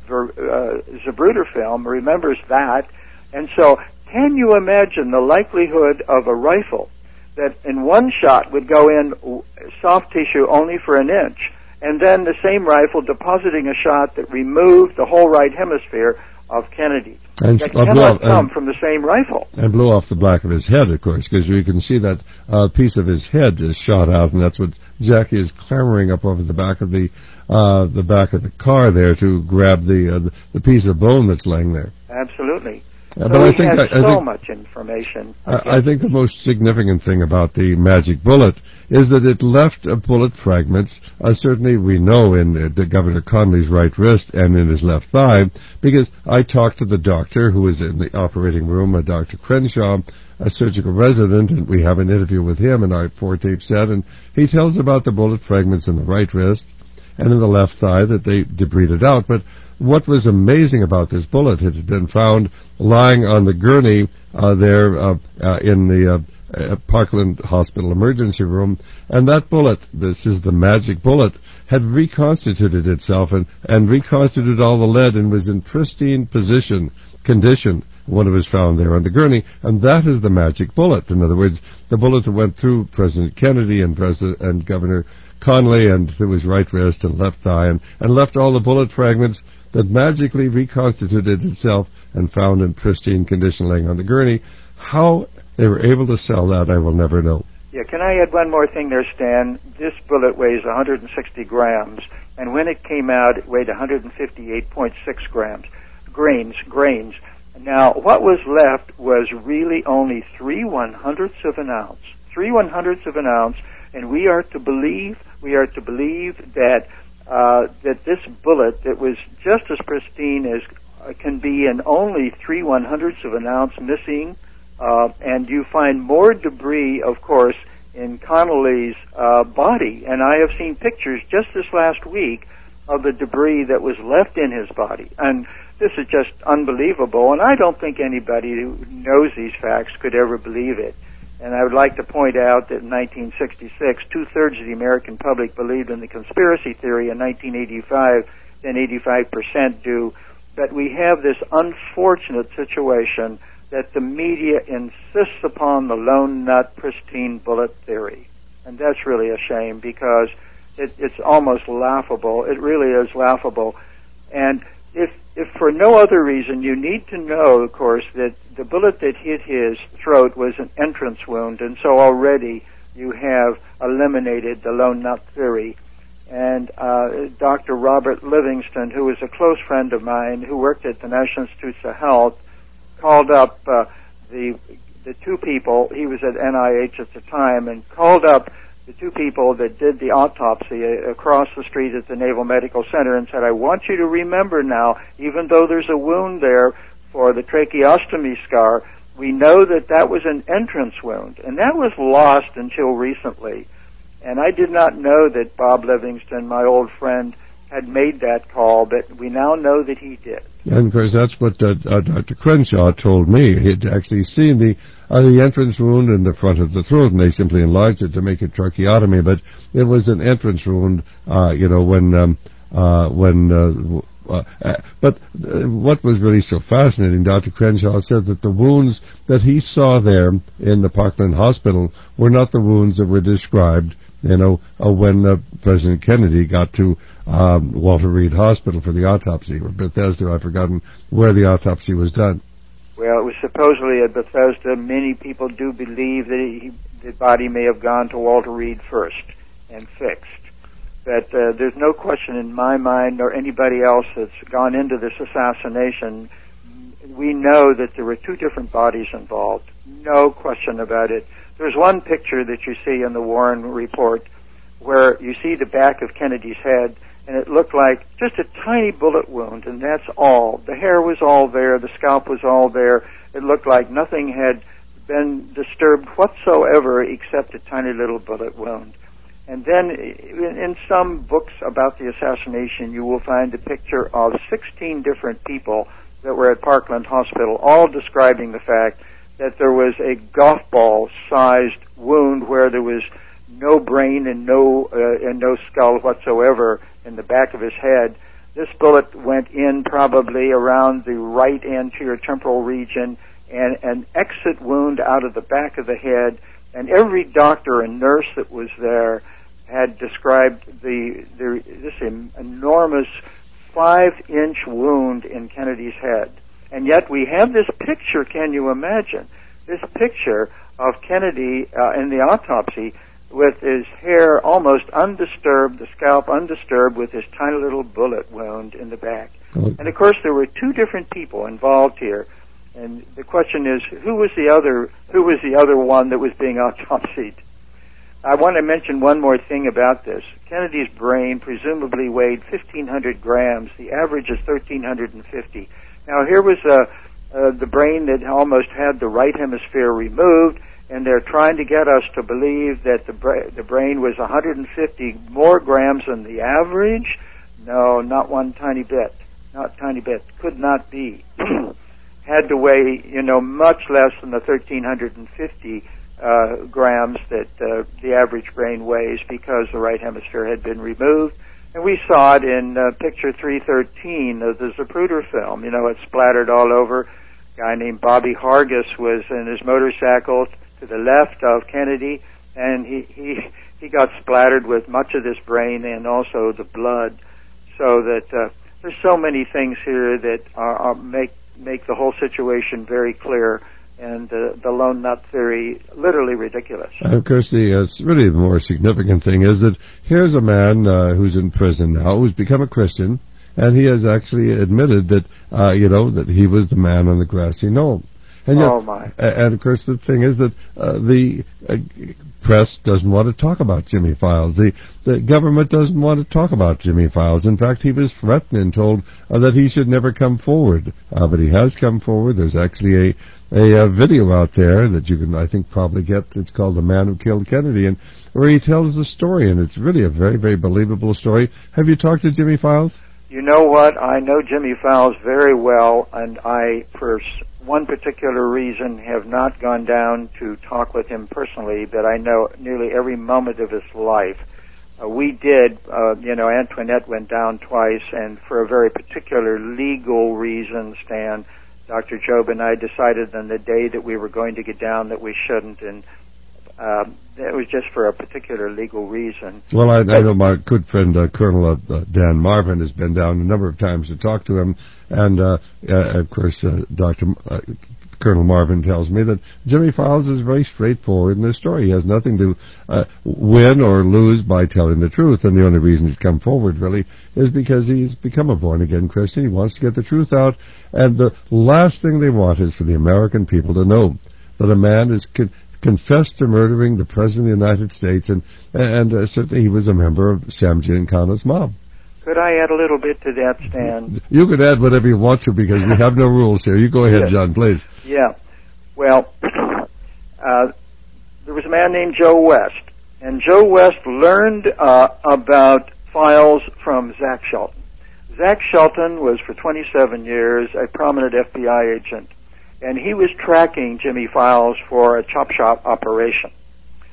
uh, Zapruder film remembers that. And so can you imagine the likelihood of a rifle that in one shot would go in soft tissue only for an inch, and then the same rifle depositing a shot that removed the whole right hemisphere of Kennedy? And that uh, cannot blow, come and, from the same rifle. And blew off the back of his head, of course, because you can see that uh, piece of his head is shot out, and that's what Jackie is clambering up over the back of the uh, the back of the car there to grab the uh, the piece of bone that's laying there. Absolutely. Uh, so but we I think have I, I so think, much information. I, I think the most significant thing about the magic bullet is that it left uh, bullet fragments, uh, certainly we know in uh, the Governor Connolly's right wrist and in his left thigh, because I talked to the doctor who was in the operating room, uh, Doctor Crenshaw, a surgical resident, and we have an interview with him in our four-tape set, and he tells about the bullet fragments in the right wrist and in the left thigh that they debrided out. But what was amazing about this bullet, it had been found lying on the gurney uh, there uh, uh, in the uh, uh, Parkland Hospital emergency room, and that bullet, this is the magic bullet, had reconstituted itself and, and reconstituted all the lead and was in pristine position, condition when it was found there on the gurney, and that is the magic bullet. In other words, the bullet that went through President Kennedy and, President, and Governor Connolly and through his right wrist and left thigh, and, and left all the bullet fragments that magically reconstituted itself and found in pristine condition laying on the gurney. How they were able to sell that, I will never know. Yeah, can I add one more thing there, Stan? This bullet weighs one hundred sixty grams, and when it came out, it weighed one hundred fifty-eight point six grams, grains, grains. Now, what was left was really only three one-hundredths of an ounce, three one-hundredths of an ounce, and we are to believe, we are to believe that Uh, that this bullet that was just as pristine as uh, can be in only three one-hundredths of an ounce missing, uh, and you find more debris, of course, in Connolly's uh, body. And I have seen pictures just this last week of the debris that was left in his body. And this is just unbelievable, and I don't think anybody who knows these facts could ever believe it. And I would like to point out that in nineteen sixty-six, two-thirds of the American public believed in the conspiracy theory. In nineteen eighty-five, then eighty-five percent do. But we have this unfortunate situation that the media insists upon the lone nut pristine bullet theory. And that's really a shame, because it, it's almost laughable. It really is laughable. And if if for no other reason, you need to know, of course, that the bullet that hit his throat was an entrance wound, and so already you have eliminated the lone nut theory. And uh, Doctor Robert Livingston, who was a close friend of mine, who worked at the National Institutes of Health, called up uh, the the two people, he was at N I H at the time, and called up the two people that did the autopsy across the street at the Naval Medical Center and said, I want you to remember now, even though there's a wound there for the tracheostomy scar, we know that that was an entrance wound. And that was lost until recently. And I did not know that Bob Livingston, my old friend, had made that call, but we now know that he did. And of course, that's what uh, uh, Doctor Crenshaw told me. He'd actually seen the uh, the entrance wound in the front of the throat, and they simply enlarged it to make it tracheotomy. But it was an entrance wound, uh, you know, when um, uh, when uh, uh, uh, but uh, what was really so fascinating, Doctor Crenshaw said that the wounds that he saw there in the Parkland Hospital were not the wounds that were described, you know, uh, when uh, President Kennedy got to um, Walter Reed Hospital for the autopsy, or Bethesda, I've forgotten where the autopsy was done. Well, it was supposedly at Bethesda. Many people do believe that he, the body may have gone to Walter Reed first and fixed. But uh, there's no question in my mind, or anybody else that's gone into this assassination, we know that there were two different bodies involved. No question about it. There's one picture that you see in the Warren report where you see the back of Kennedy's head, and it looked like just a tiny bullet wound, and that's all. The hair was all there. The scalp was all there. It looked like nothing had been disturbed whatsoever except a tiny little bullet wound. And then in some books about the assassination, you will find a picture of sixteen different people that were at Parkland Hospital, all describing the fact that there was a golf ball-sized wound where there was no brain and no uh, and no skull whatsoever in the back of his head. This bullet went in probably around the right anterior temporal region, and an exit wound out of the back of the head. And every doctor and nurse that was there had described the, the this enormous five-inch wound in Kennedy's head. And yet we have this picture, can you imagine, this picture of Kennedy uh, in the autopsy with his hair almost undisturbed, the scalp undisturbed, with this tiny little bullet wound in the back. Mm-hmm. And of course there were two different people involved here. And the question is, who was the other, who was the other one that was being autopsied? I want to mention one more thing about this. Kennedy's brain presumably weighed fifteen hundred grams. The average is thirteen fifty. Now here was uh, uh, the brain that almost had the right hemisphere removed, and they're trying to get us to believe that the, bra- the brain was one hundred fifty more grams than the average. No, not one tiny bit. Not tiny bit. Could not be. Had to weigh, you know, much less than the thirteen fifty uh, grams that uh, the average brain weighs, because the right hemisphere had been removed. And we saw it in uh, picture three thirteen of the Zapruder film. You know, it splattered all over. A guy named Bobby Hargis was in his motorcycle to the left of Kennedy, and he, he, he got splattered with much of this brain and also the blood. So that uh, there's so many things here that are, are make make the whole situation very clear, and uh, the lone nut theory literally ridiculous. And of course, the uh, really the more significant thing is that here's a man uh, who's in prison now, who's become a Christian, and he has actually admitted that, uh, you know, that he was the man on the grassy knoll. And yet, oh my! And of course, the thing is that uh, the uh, press doesn't want to talk about Jimmy Files. The the government doesn't want to talk about Jimmy Files. In fact, he was threatened and told uh, that he should never come forward. Uh, but he has come forward. There's actually a, a a video out there that you can, I think, probably get. It's called "The Man Who Killed Kennedy," and where he tells the story, and it's really a very, very believable story. Have you talked to Jimmy Files? You know what? I know Jimmy Files very well, and I, for one particular reason, have not gone down to talk with him personally, but I know nearly every moment of his life. Uh, we did, uh, you know, Antoinette went down twice, and for a very particular legal reason, Stan, Doctor Job and I decided on the day that we were going to get down that we shouldn't, and Um, it was just for a particular legal reason. Well, I, I know my good friend uh, Colonel uh, Dan Marvin has been down a number of times to talk to him, and uh, uh, of course, uh, Doctor Uh, Colonel Marvin tells me that Jimmy Files is very straightforward in this story. He has nothing to uh, win or lose by telling the truth, and the only reason he's come forward, really, is because he's become a born-again Christian. He wants to get the truth out, and the last thing they want is for the American people to know that a man is Con- confessed to murdering the President of the United States, and and uh, certainly he was a member of Sam Giancana's mob. Could I add a little bit to that, Stan? You could add whatever you want to, because we have no rules here. You go ahead, yes. John, please. Yeah. Well, uh, there was a man named Joe West, and Joe West learned uh, about Files from Zach Shelton. Zach Shelton was, for twenty-seven years, a prominent F B I agent, and he was tracking Jimmy Files for a chop shop operation.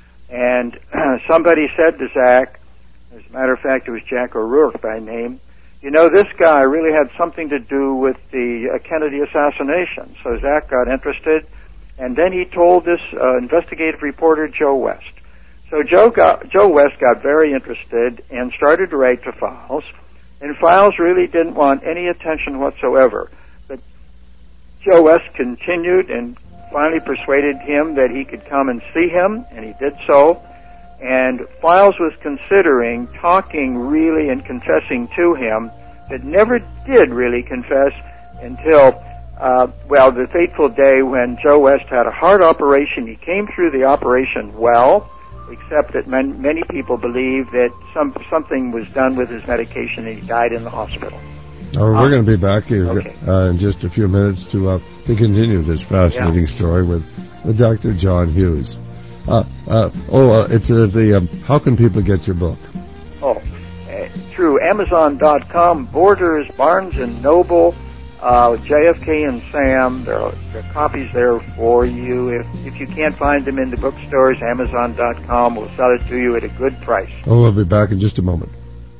And uh, somebody said to Zach, as a matter of fact, it was Jack O'Rourke by name, you know, this guy really had something to do with the uh, Kennedy assassination. So Zach got interested, and then he told this uh, investigative reporter, Joe West. So Joe got, Joe West got very interested and started to write to Files, and Files really didn't want any attention whatsoever. But Joe West continued and finally persuaded him that he could come and see him, and he did so. And Files was considering talking really and confessing to him, but never did really confess until, uh, well, the fateful day when Joe West had a heart operation. He came through the operation well, except that man, many people believe that some something was done with his medication and he died in the hospital. Oh, we're going to be back here okay. uh, in just a few minutes to uh, to continue this fascinating yeah. story with, with Doctor John Hughes. Uh, uh, oh, uh, it's uh, the um, how can people get your book? Oh, uh, through Amazon dot com, Borders, Barnes and Noble, uh, J F K and Sam. There are, there are copies there for you. If if you can't find them in the bookstores, Amazon dot com will sell it to you at a good price. Oh, we'll be back in just a moment.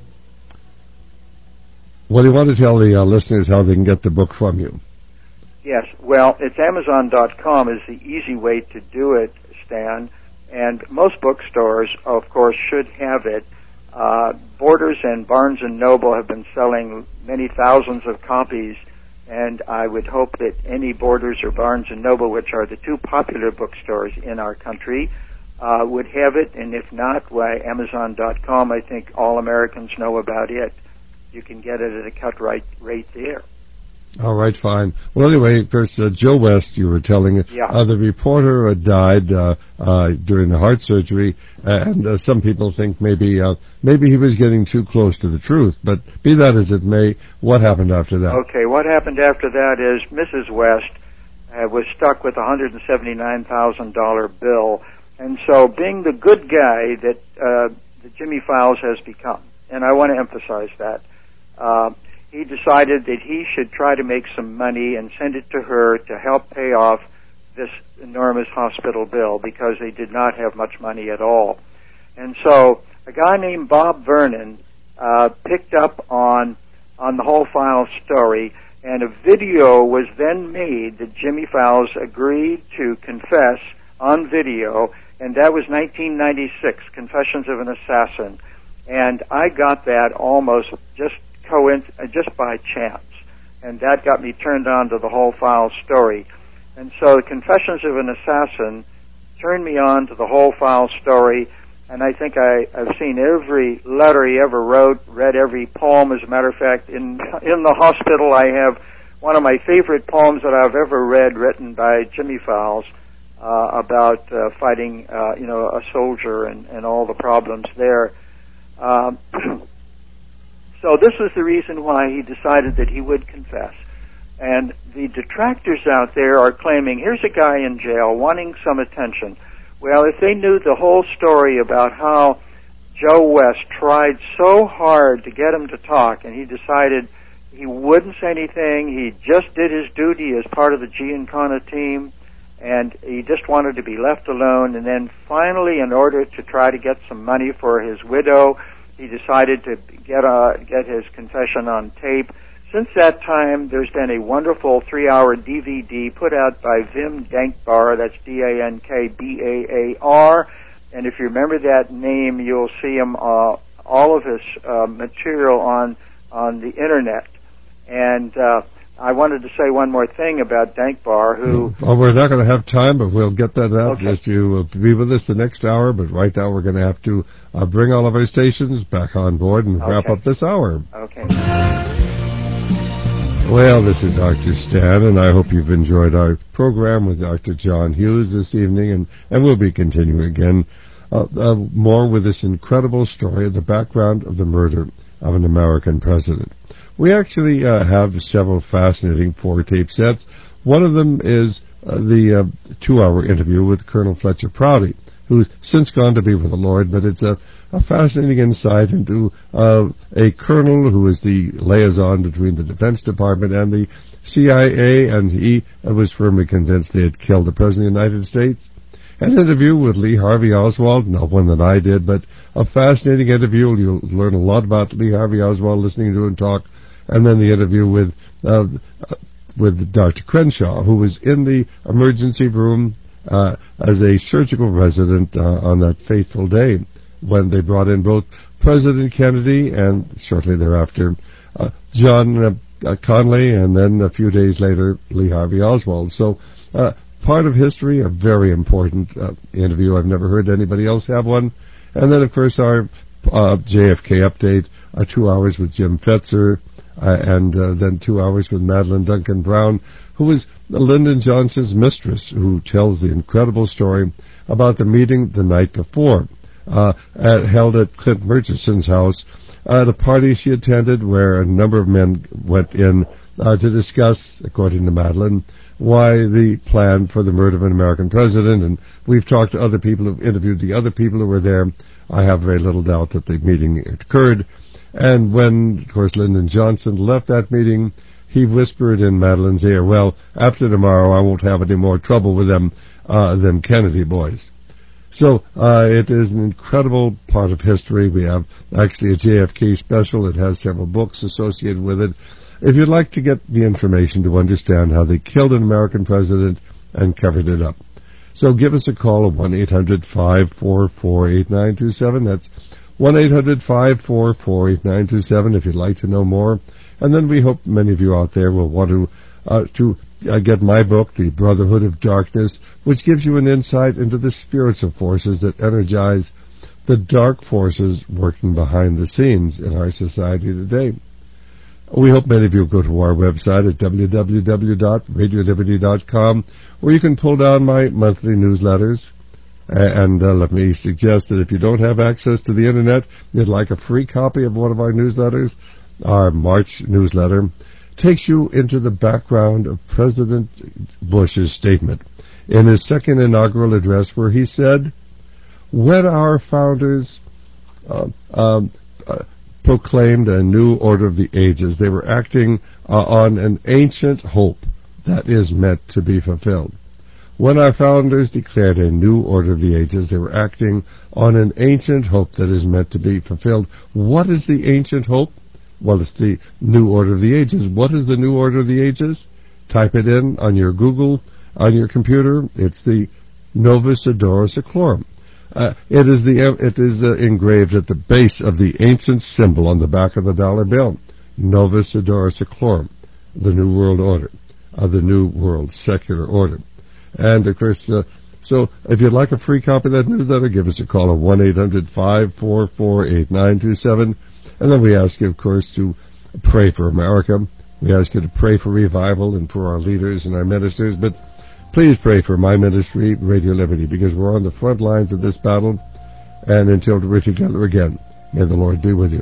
What do you want to tell the uh, listeners how they can get the book from you? Yes, well, it's Amazon dot com is the easy way to do it, Stan. And most bookstores, of course, should have it. Uh, Borders and Barnes and Noble have been selling many thousands of copies, and I would hope that any Borders or Barnes and Noble, which are the two popular bookstores in our country, uh, would have it. And if not, why, Amazon dot com, I think all Americans know about it. You can get it at a cut right rate there. All right, fine. Well, anyway, first, uh, Joe West, you were telling, yeah. uh, the reporter uh, died uh, uh, during the heart surgery, and uh, some people think maybe uh, maybe he was getting too close to the truth. But be that as it may, what happened after that? Okay, what happened after that is Missus West uh, was stuck with a one hundred seventy-nine thousand dollars bill, and so being the good guy that uh, the Jimmy Files has become, and I want to emphasize that, uh, he decided that he should try to make some money and send it to her to help pay off this enormous hospital bill because they did not have much money at all. And so a guy named Bob Vernon uh, picked up on on the whole Files story, and a video was then made that Jimmy Files agreed to confess on video, and that was nineteen ninety-six, Confessions of an Assassin. And I got that almost just Coinc- just by chance, and that got me turned on to the whole Files story. And so the Confessions of an Assassin turned me on to the whole Files story, and I think I, I've seen every letter he ever wrote, read every poem. As a matter of fact, in in the hospital I have one of my favorite poems that I've ever read, written by Jimmy Files, uh, about uh, fighting, uh, you know, a soldier and, and all the problems there. Um, So this was the reason why he decided that he would confess. And the detractors out there are claiming, here's a guy in jail wanting some attention. Well, if they knew the whole story about how Joe West tried so hard to get him to talk, and he decided he wouldn't say anything, he just did his duty as part of the Giancana team, and he just wanted to be left alone. And then finally, in order to try to get some money for his widow, he decided to get uh, get his confession on tape. Since that time, there's been a wonderful three-hour D V D put out by Vim Dankbar, that's D A N K B A A R, and if you remember that name, you'll see him, uh, all of his uh, material on on the Internet. And uh, I wanted to say one more thing about Dankbar, who... Well, we're not going to have time, but we'll get that out okay. just to uh, be with us the next hour. But right now we're going to have to uh, bring all of our stations back on board and okay. wrap up this hour. Okay. Well, this is Doctor Stan, and I hope you've enjoyed our program with Doctor John Hughes this evening, and, and we'll be continuing again uh, uh, more with this incredible story of the background of the murder of an American president. We actually uh, have several fascinating four-tape sets. One of them is uh, the uh, two-hour interview with Colonel Fletcher Prouty, who's since gone to be with the Lord, but it's a, a fascinating insight into uh, a colonel who is the liaison between the Defense Department and the C I A, and he uh, was firmly convinced they had killed the President of the United States. an interview with Lee Harvey Oswald, not one that I did, but a fascinating interview. You'll learn a lot about Lee Harvey Oswald listening to him talk, and then the interview with uh, with Doctor Crenshaw, who was in the emergency room uh, as a surgical resident uh, on that fateful day when they brought in both President Kennedy and shortly thereafter uh, John uh, Connally, and then a few days later Lee Harvey Oswald. So uh, part of history, a very important uh, interview. I've never heard anybody else have one. And then, of course, our uh, J F K update, uh, two hours with Jim Fetzer, uh, and uh, then two hours with Madeline Duncan Brown, who was Lyndon Johnson's mistress, who tells the incredible story about the meeting the night before, uh, at, held at Clint Murchison's house, at a party she attended where a number of men went in uh, to discuss, according to Madeline, why the plan for the murder of an American president. And we've talked to other people who've interviewed the other people who were there. I have very little doubt that the meeting occurred. And when, of course, Lyndon Johnson left that meeting, he whispered in Madeline's ear, well, after tomorrow I won't have any more trouble with them, uh, them Kennedy boys. So uh, it is an incredible part of history. We have actually a J F K special. It has several books associated with it. If you'd like to get the information to understand how they killed an American president and covered it up. So give us a call at one eight hundred five four four eight nine two seven. That's one eight hundred five four four eight nine two seven if you'd like to know more. And then we hope many of you out there will want to uh, to uh, get my book, The Brotherhood of Darkness, which gives you an insight into the spiritual forces that energize the dark forces working behind the scenes in our society today. We hope many of you will go to our website at w w w dot radio liberty dot com, where you can pull down my monthly newsletters. And uh, let me suggest that if you don't have access to the Internet, you'd like a free copy of one of our newsletters, our March newsletter takes you into the background of President Bush's statement in his second inaugural address, where he said, when our founders uh, um, uh, proclaimed a new order of the ages, they were acting uh, on an ancient hope that is meant to be fulfilled. When our founders declared a new order of the ages, they were acting on an ancient hope that is meant to be fulfilled. What is the ancient hope? Well, it's the new order of the ages. What is the new order of the ages? Type it in on your Google, on your computer. It's the Novus Ordo Seclorum. Uh, it is the it is uh, engraved at the base of the ancient symbol on the back of the dollar bill. Novus Ordo Seclorum, the New World Order, uh, the New World Secular Order. And, of course, uh, so if you'd like a free copy of that newsletter, give us a call at one eight hundred five four four eight nine two seven. And then we ask you, of course, to pray for America. We ask you to pray for revival and for our leaders and our ministers. But please pray for my ministry, Radio Liberty, because we're on the front lines of this battle. And until we're together again, may the Lord be with you.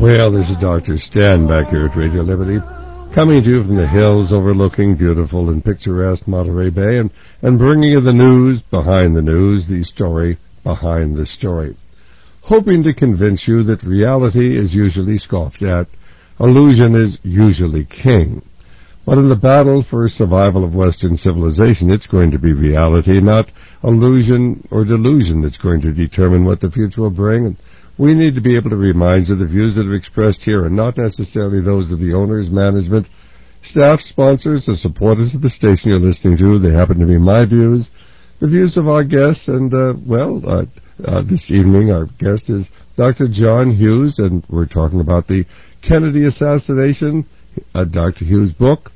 Well, this is Doctor Stan back here at Radio Liberty, coming to you from the hills overlooking beautiful and picturesque Monterey Bay, and, and bringing you the news behind the news, the story behind the story. Hoping to convince you that reality is usually scoffed at, illusion is usually king. But in the battle for survival of Western civilization, it's going to be reality, not illusion or delusion, that's going to determine what the future will bring. And we need to be able to remind you the views that are expressed here are not necessarily those of the owners, management, staff, sponsors, or supporters of the station you're listening to. They happen to be my views, the views of our guests, and, uh, well, uh, uh, this evening our guest is Doctor John Hughes, and we're talking about the Kennedy assassination, uh, Doctor Hughes' book,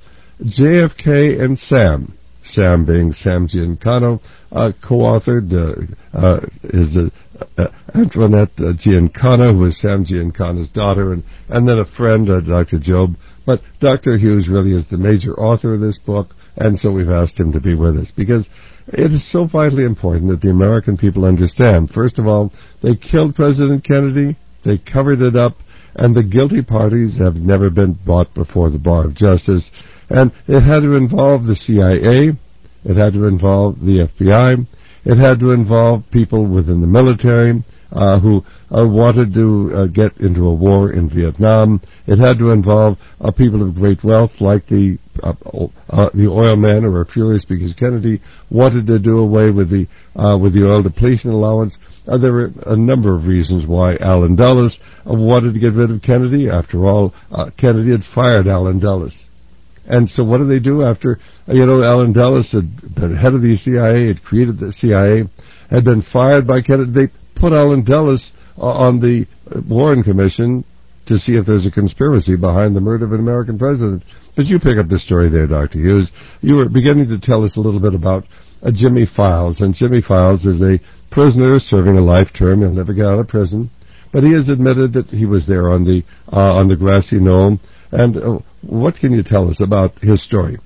J F K and Sam. Sam being Sam Giancana, uh, co-authored, uh, uh, is uh, uh, Antoinette uh, Giancana, who is Sam Giancana's daughter, and, and then a friend, uh, Doctor Job. But Doctor Hughes really is the major author of this book, and so we've asked him to be with us, because it is so vitally important that the American people understand. First of all, they killed President Kennedy, they covered it up, and the guilty parties have never been brought before the bar of justice. And it had to involve the C I A, it had to involve the F B I, it had to involve people within the military uh, who uh, wanted to uh, get into a war in Vietnam. It had to involve uh, people of great wealth like the uh, uh, the oil men, who were furious because Kennedy wanted to do away with the uh, with the oil depletion allowance. Uh, there were a number of reasons why Allen Dulles uh, wanted to get rid of Kennedy. After all, uh, Kennedy had fired Allen Dulles. And so what did they do after, you know, Allen Dulles had been head of the C I A, had created the C I A, had been fired by Kennedy. They put Allen Dulles uh, on the Warren Commission to see if there's a conspiracy behind the murder of an American president. But you pick up the story there, Doctor Hughes. You were beginning to tell us a little bit about uh, Jimmy Files. And Jimmy Files is a prisoner serving a life term. He'll never get out of prison. But he has admitted that he was there on the uh, on the grassy knoll. And uh, what can you tell us about his story?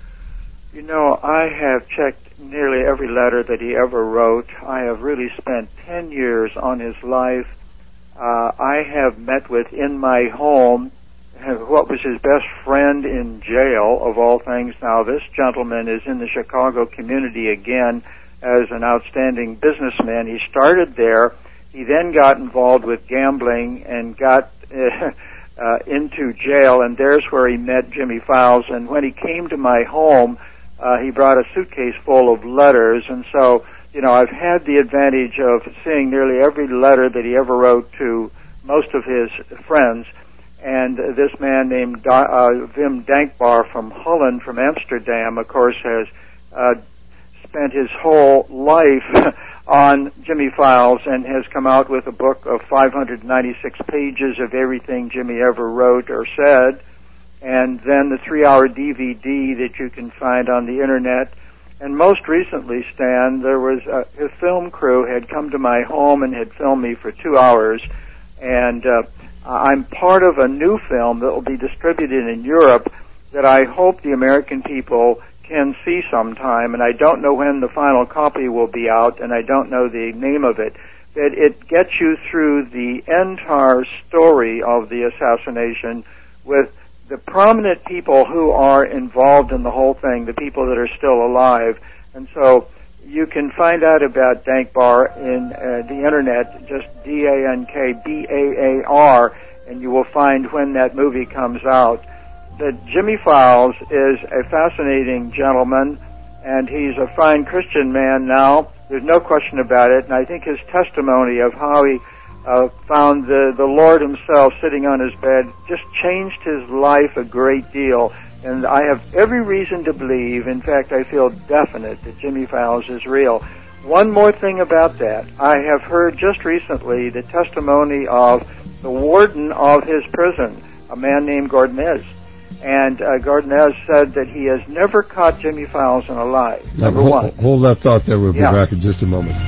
You know, I have checked nearly every letter that he ever wrote. I have really spent ten years on his life. Uh, I have met with in my home what was his best friend in jail, of all things. Now, this gentleman is in the Chicago community again as an outstanding businessman. He started there. He then got involved with gambling and got uh, uh, into jail, and there's where he met Jimmy Files. And when he came to my home, uh, he brought a suitcase full of letters, and so, you know, I've had the advantage of seeing nearly every letter that he ever wrote to most of his friends. And uh, this man named Do- uh, Wim Dankbar from Holland, from Amsterdam, of course, has uh, spent his whole life on Jimmy Files and has come out with a book of five hundred ninety-six pages of everything Jimmy ever wrote or said, and then the three-hour D V D that you can find on the Internet. And most recently, Stan, there was a, his film crew had come to my home and had filmed me for two hours, and uh, I'm part of a new film that will be distributed in Europe that I hope the American people can see sometime, and I don't know when the final copy will be out, and I don't know the name of it, but it gets you through the entire story of the assassination with the prominent people who are involved in the whole thing, the people that are still alive. And so you can find out about Dankbar in uh, the Internet, just D A N K B A A R, and you will find when that movie comes out. That Jimmy Files is a fascinating gentleman, and he's a fine Christian man now. There's no question about it, and I think his testimony of how he uh, found the, the Lord himself sitting on his bed just changed his life a great deal. And I have every reason to believe, in fact, I feel definite that Jimmy Files is real. One more thing about that. I have heard just recently the testimony of the warden of his prison, a man named Gordonez. And uh, Gordonez said that he has never caught Jimmy Files in a lie. Now, Number hold, one. Hold that thought there. We'll be yeah. back in just a moment.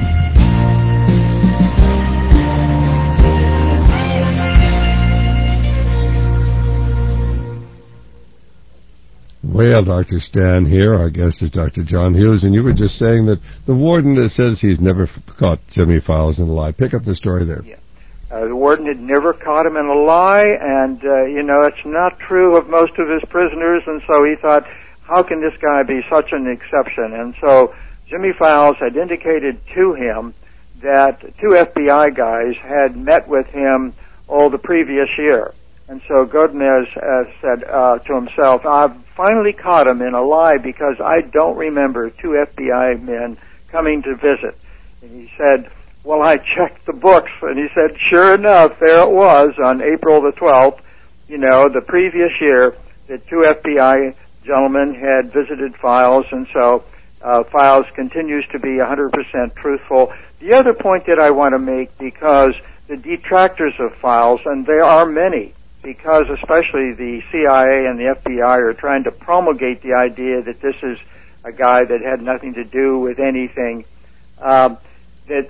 Well, Doctor Stan here. Our guest is Doctor John Hughes, and you were just saying that the warden says he's never caught Jimmy Files in a lie. Pick up the story there. Yeah. Uh, the warden had never caught him in a lie, and, uh, you know, it's not true of most of his prisoners, and so he thought, how can this guy be such an exception? And so Jimmy Files had indicated to him that two F B I guys had met with him all the previous year. And so Godinez uh, said uh, to himself, I've finally caught him in a lie because I don't remember two F B I men coming to visit. And he said, well, I checked the books. And he said, sure enough, there it was on April the twelfth, you know, the previous year, that two F B I gentlemen had visited Files, and so uh, Files continues to be one hundred percent truthful. The other point that I want to make, because the detractors of Files, and there are many, because especially the C I A and the F B I are trying to promulgate the idea that this is a guy that had nothing to do with anything. Um, that,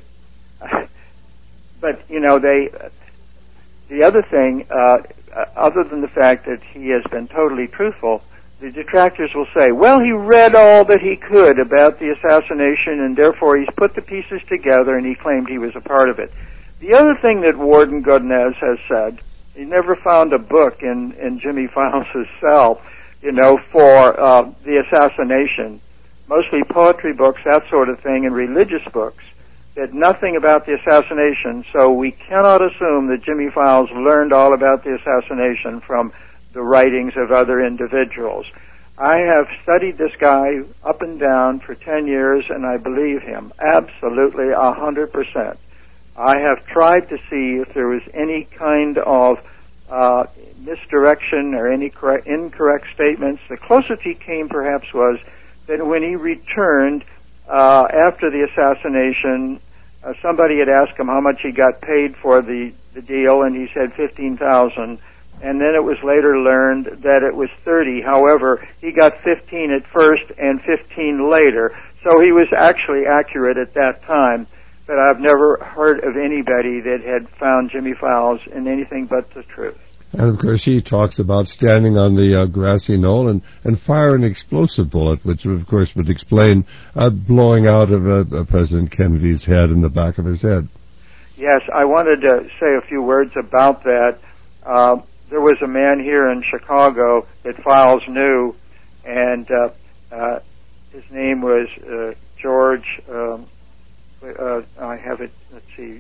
but you know, they. The other thing, uh, other than the fact that he has been totally truthful, the detractors will say, well, he read all that he could about the assassination, and therefore he's put the pieces together, and he claimed he was a part of it. The other thing that Warden Godinez has said, he never found a book in, in Jimmy Files' cell, you know, for uh, the assassination. Mostly poetry books, that sort of thing, and religious books. That nothing about the assassination, so we cannot assume that Jimmy Files learned all about the assassination from the writings of other individuals. I have studied this guy up and down for ten years, and I believe him absolutely a hundred percent. I have tried to see if there was any kind of uh, misdirection or any correct, incorrect statements. The closest he came, perhaps, was that when he returned uh, after the assassination, uh, somebody had asked him how much he got paid for the, the deal, and he said fifteen thousand dollars. And then it was later learned that it was thirty. However, he got fifteen at first and fifteen later. So he was actually accurate at that time. But I've never heard of anybody that had found Jimmy Files in anything but the truth. And, of course, he talks about standing on the uh, grassy knoll and, and fire an explosive bullet, which, of course, would explain uh, blowing out of uh, President Kennedy's head in the back of his head. Yes, I wanted to say a few words about that. Uh, there was a man here in Chicago that Files knew, and uh, uh, his name was uh, George... Um, Uh, I have it, let's see.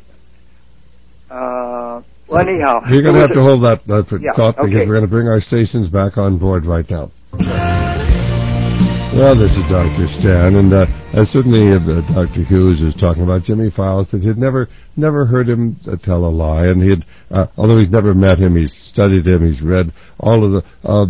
Uh, well, anyhow. You're going to have to hold that, that yeah, thought because okay. we're going to bring our stations back on board right now. Well, this is Doctor Stan, and uh, uh, certainly uh, Doctor Hughes is talking about Jimmy Files, that he'd never never heard him uh, tell a lie, and he'd, uh, although he's never met him, he's studied him, he's read all of the uh,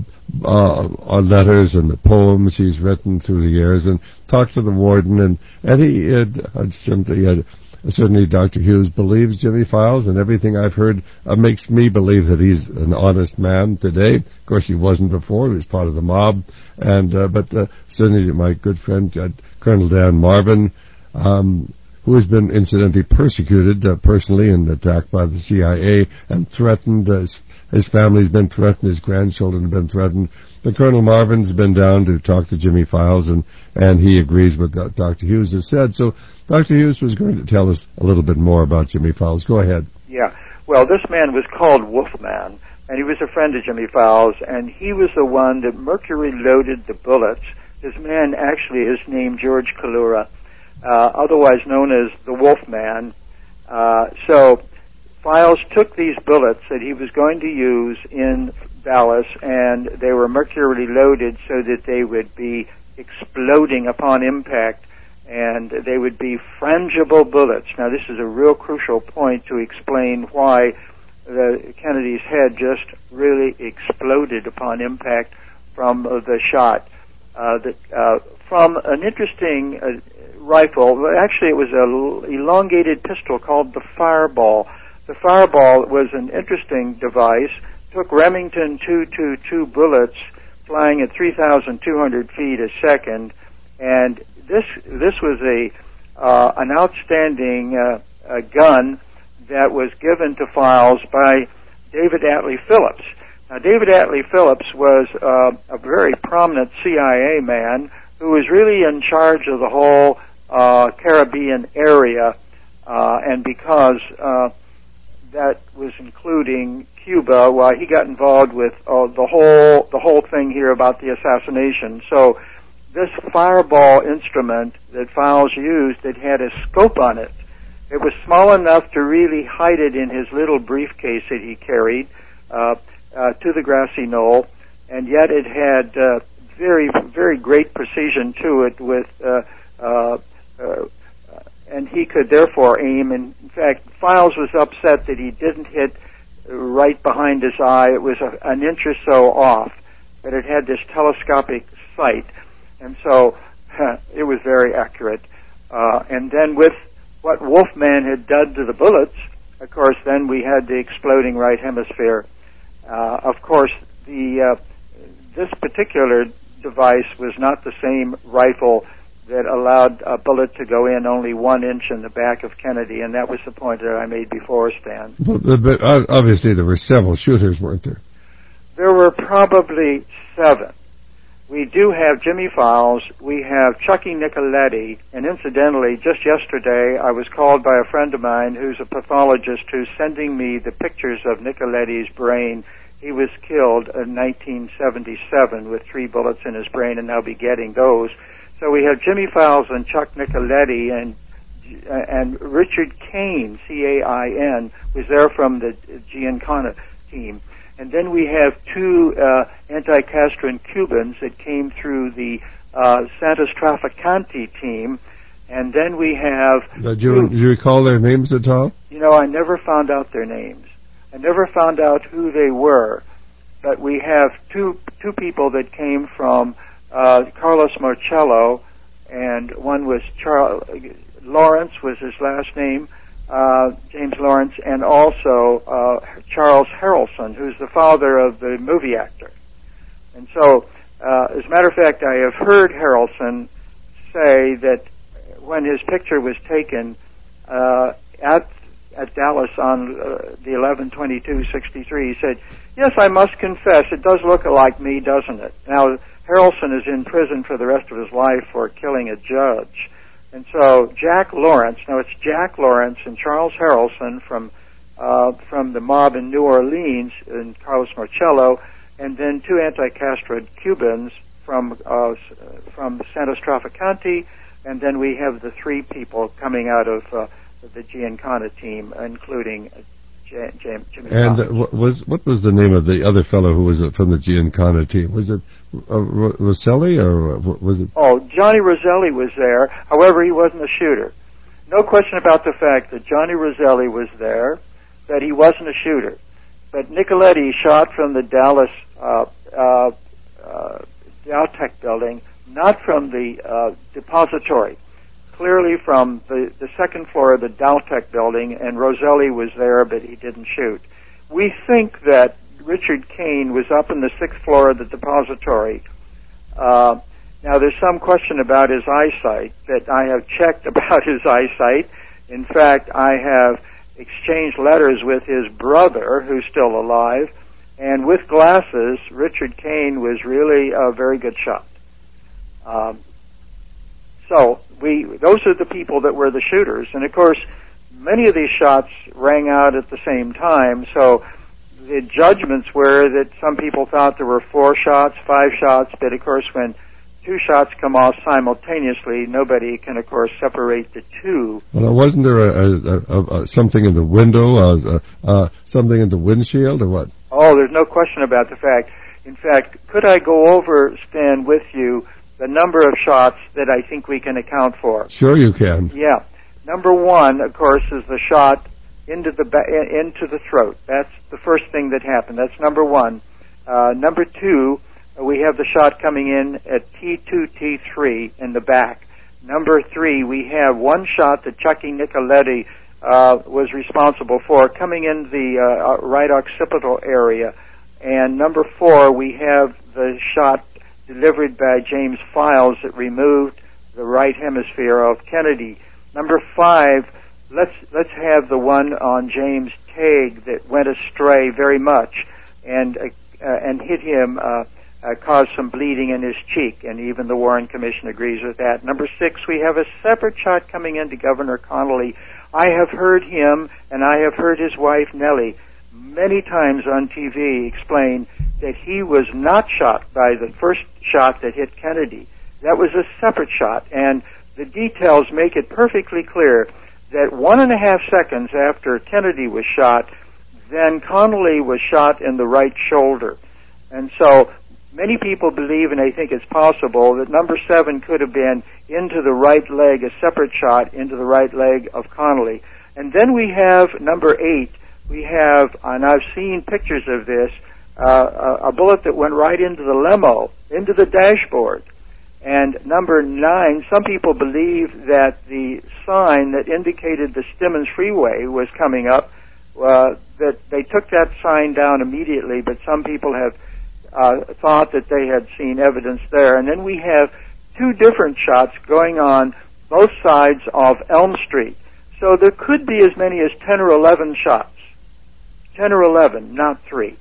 uh, letters and the poems he's written through the years, and talked to the warden, and, and he had, uh, simply had, certainly Doctor Hughes believes Jimmy Files, and everything I've heard uh, makes me believe that he's an honest man today. Of course, he wasn't before. He was part of the mob. and uh, But uh, certainly my good friend, uh, Colonel Dan Marvin, um, who has been incidentally persecuted uh, personally and attacked by the C I A and threatened. Uh, his, his family's been threatened. His grandchildren have been threatened. But Colonel Marvin's been down to talk to Jimmy Files, and, and he agrees with what Doctor Hughes has said. So Doctor Hughes was going to tell us a little bit more about Jimmy Files. Go ahead. Yeah. Well, this man was called Wolfman, and he was a friend of Jimmy Files, and he was the one that mercury-loaded the bullets. This man actually is named George Kalura, uh, otherwise known as the Wolfman. Uh, so Files took these bullets that he was going to use in Dallas, and they were mercury-loaded so that they would be exploding upon impact, and they would be frangible bullets. Now, this is a real crucial point to explain why the Kennedy's head just really exploded upon impact from uh, the shot. Uh, the, uh, from an interesting uh, rifle, actually it was an elongated pistol called the Fireball. The Fireball was an interesting device, took Remington two twenty-two bullets flying at three thousand two hundred feet a second, and this this was a uh, an outstanding uh, a gun that was given to Files by David Atlee Phillips. Now, David Atlee Phillips was uh, a very prominent C I A man who was really in charge of the whole uh, Caribbean area, uh, and because uh, that was including Cuba. Well, he got involved with uh, the whole the whole thing here about the assassination. So this fireball instrument that Files used, it had a scope on it. It was small enough to really hide it in his little briefcase that he carried uh, uh, to the grassy knoll, and yet it had uh, very, very great precision to it with, uh, uh, uh, and he could therefore aim. And in fact, Files was upset that he didn't hit right behind his eye. It was a, an inch or so off, but it had this telescopic sight, and so uh, it was very accurate. Uh, and then with what Wolfman had done to the bullets, of course, then we had the exploding right hemisphere. Uh, of course, the uh, this particular device was not the same rifle that allowed a bullet to go in only one inch in the back of Kennedy, and that was the point that I made before, Stan. But, but obviously there were several shooters, weren't there? There were probably seven. We do have Jimmy Files, we have Chucky Nicoletti, and incidentally, just yesterday I was called by a friend of mine who's a pathologist who's sending me the pictures of Nicoletti's brain. He was killed in nineteen seventy-seven with three bullets in his brain, and I'll be getting those. So we have Jimmy Files and Chuck Nicoletti, and and Richard Cain, C A I N, was there from the Giancana team. And then we have two uh, anti-Castran Cubans that came through the uh, Santos Traficante team. And then we have... Uh, do, you, do you recall their names at all? You know, I never found out their names. I never found out who they were. But we have two two people that came from uh, Carlos Marcello, and one was Charles... Lawrence was his last name, uh, James Lawrence, and also uh, Charles Harrelson, who's the father of the movie actor. And so, uh, as a matter of fact, I have heard Harrelson say that when his picture was taken uh, at at Dallas on uh, the eleven twenty-two sixty-three, he said, "Yes, I must confess, it does look like me, doesn't it?" Now, Harrelson is in prison for the rest of his life for killing a judge. And so Jack Lawrence, now it's Jack Lawrence and Charles Harrelson from uh, from the mob in New Orleans, and Carlos Marcello, and then two anti-Castro Cubans from uh, from Santos Traficante, and then we have the three people coming out of uh, the Giancana team, including uh, J- J- Jimmy. And uh, what was what was the name of the other fellow who was from the Giancana team? Was it uh, Rosselli or was it? Oh, Johnny Roselli was there. However, he wasn't a shooter. No question about the fact that Johnny Roselli was there, that he wasn't a shooter. But Nicoletti shot from the Dallas uh, uh, uh, Dowtech building, not from the uh, depository. Clearly from the, the second floor of the Dowtech building, and Roselli was there, but he didn't shoot. We think that Richard Cain was up in the sixth floor of the depository. Uh, now, there's some question about his eyesight, that I have checked about his eyesight. In fact, I have exchanged letters with his brother, who's still alive, and with glasses, Richard Cain was really a very good shot. Um, So we, those are the people that were the shooters. And of course, many of these shots rang out at the same time. So the judgments were that some people thought there were four shots, five shots, but of course when two shots come off simultaneously, nobody can of course separate the two. Well, wasn't there a, a, a, a something in the window, uh, uh, something in the windshield, or what? Oh, there's no question about the fact. In fact, could I go over, Stan, with you the number of shots that I think we can account for? Sure you can. Yeah. Number one, of course, is the shot into the ba- into the throat. That's the first thing that happened. That's number one. Uh, number two, we have the shot coming in at T two, T three in the back. Number three, we have one shot that Chucky Nicoletti uh, was responsible for coming in the uh, right occipital area. And number four, we have the shot delivered by James Files that removed the right hemisphere of Kennedy. Number five, let's let's have the one on James Tague that went astray very much and uh, uh, and hit him, uh, uh, caused some bleeding in his cheek, and even the Warren Commission agrees with that. Number six, we have a separate shot coming into Governor Connolly I have heard him, and I have heard his wife, Nellie, many times on T V explain that he was not shot by the first shot that hit Kennedy. That was a separate shot, and the details make it perfectly clear that one and a half seconds after Kennedy was shot, then Connally was shot in the right shoulder. And so many people believe, and I think it's possible, that number seven could have been into the right leg, a separate shot into the right leg of Connally. And then we have number eight. We have, and I've seen pictures of this, uh, a, a bullet that went right into the limo, into the dashboard. And number nine, some people believe that the sign that indicated the Stemmons Freeway was coming up, uh, that they took that sign down immediately, but some people have uh, thought that they had seen evidence there. And then we have two different shots going on both sides of Elm Street. So there could be as many as ten or eleven shots. ten or eleven, not three.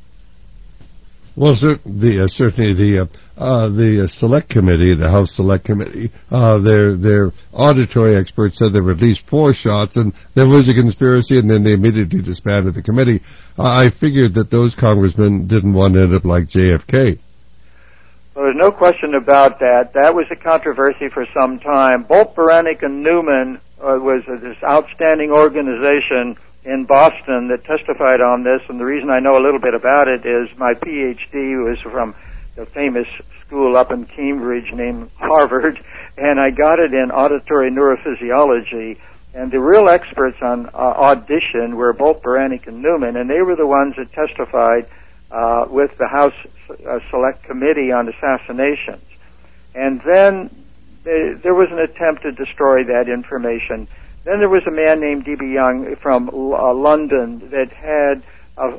Well, certainly, uh, certainly the uh, uh, the uh, Select Committee, the House Select Committee, uh, their their auditory experts said there were at least four shots, and there was a conspiracy, and then they immediately disbanded the committee. Uh, I figured that those congressmen didn't want to end up like J F K. Well, there's no question about that. That was a controversy for some time. Bolt, Beranek, and Newman uh, was uh, this outstanding organization in Boston that testified on this, and the reason I know a little bit about it is my P H D was from the famous school up in Cambridge named Harvard, and I got it in auditory neurophysiology, and the real experts on uh, audition were Bolt, Beranek, and Newman, and they were the ones that testified uh, with the House uh, Select Committee on Assassinations. And then they, there was an attempt to destroy that information. Then there was a man named D B Young from uh, London that had an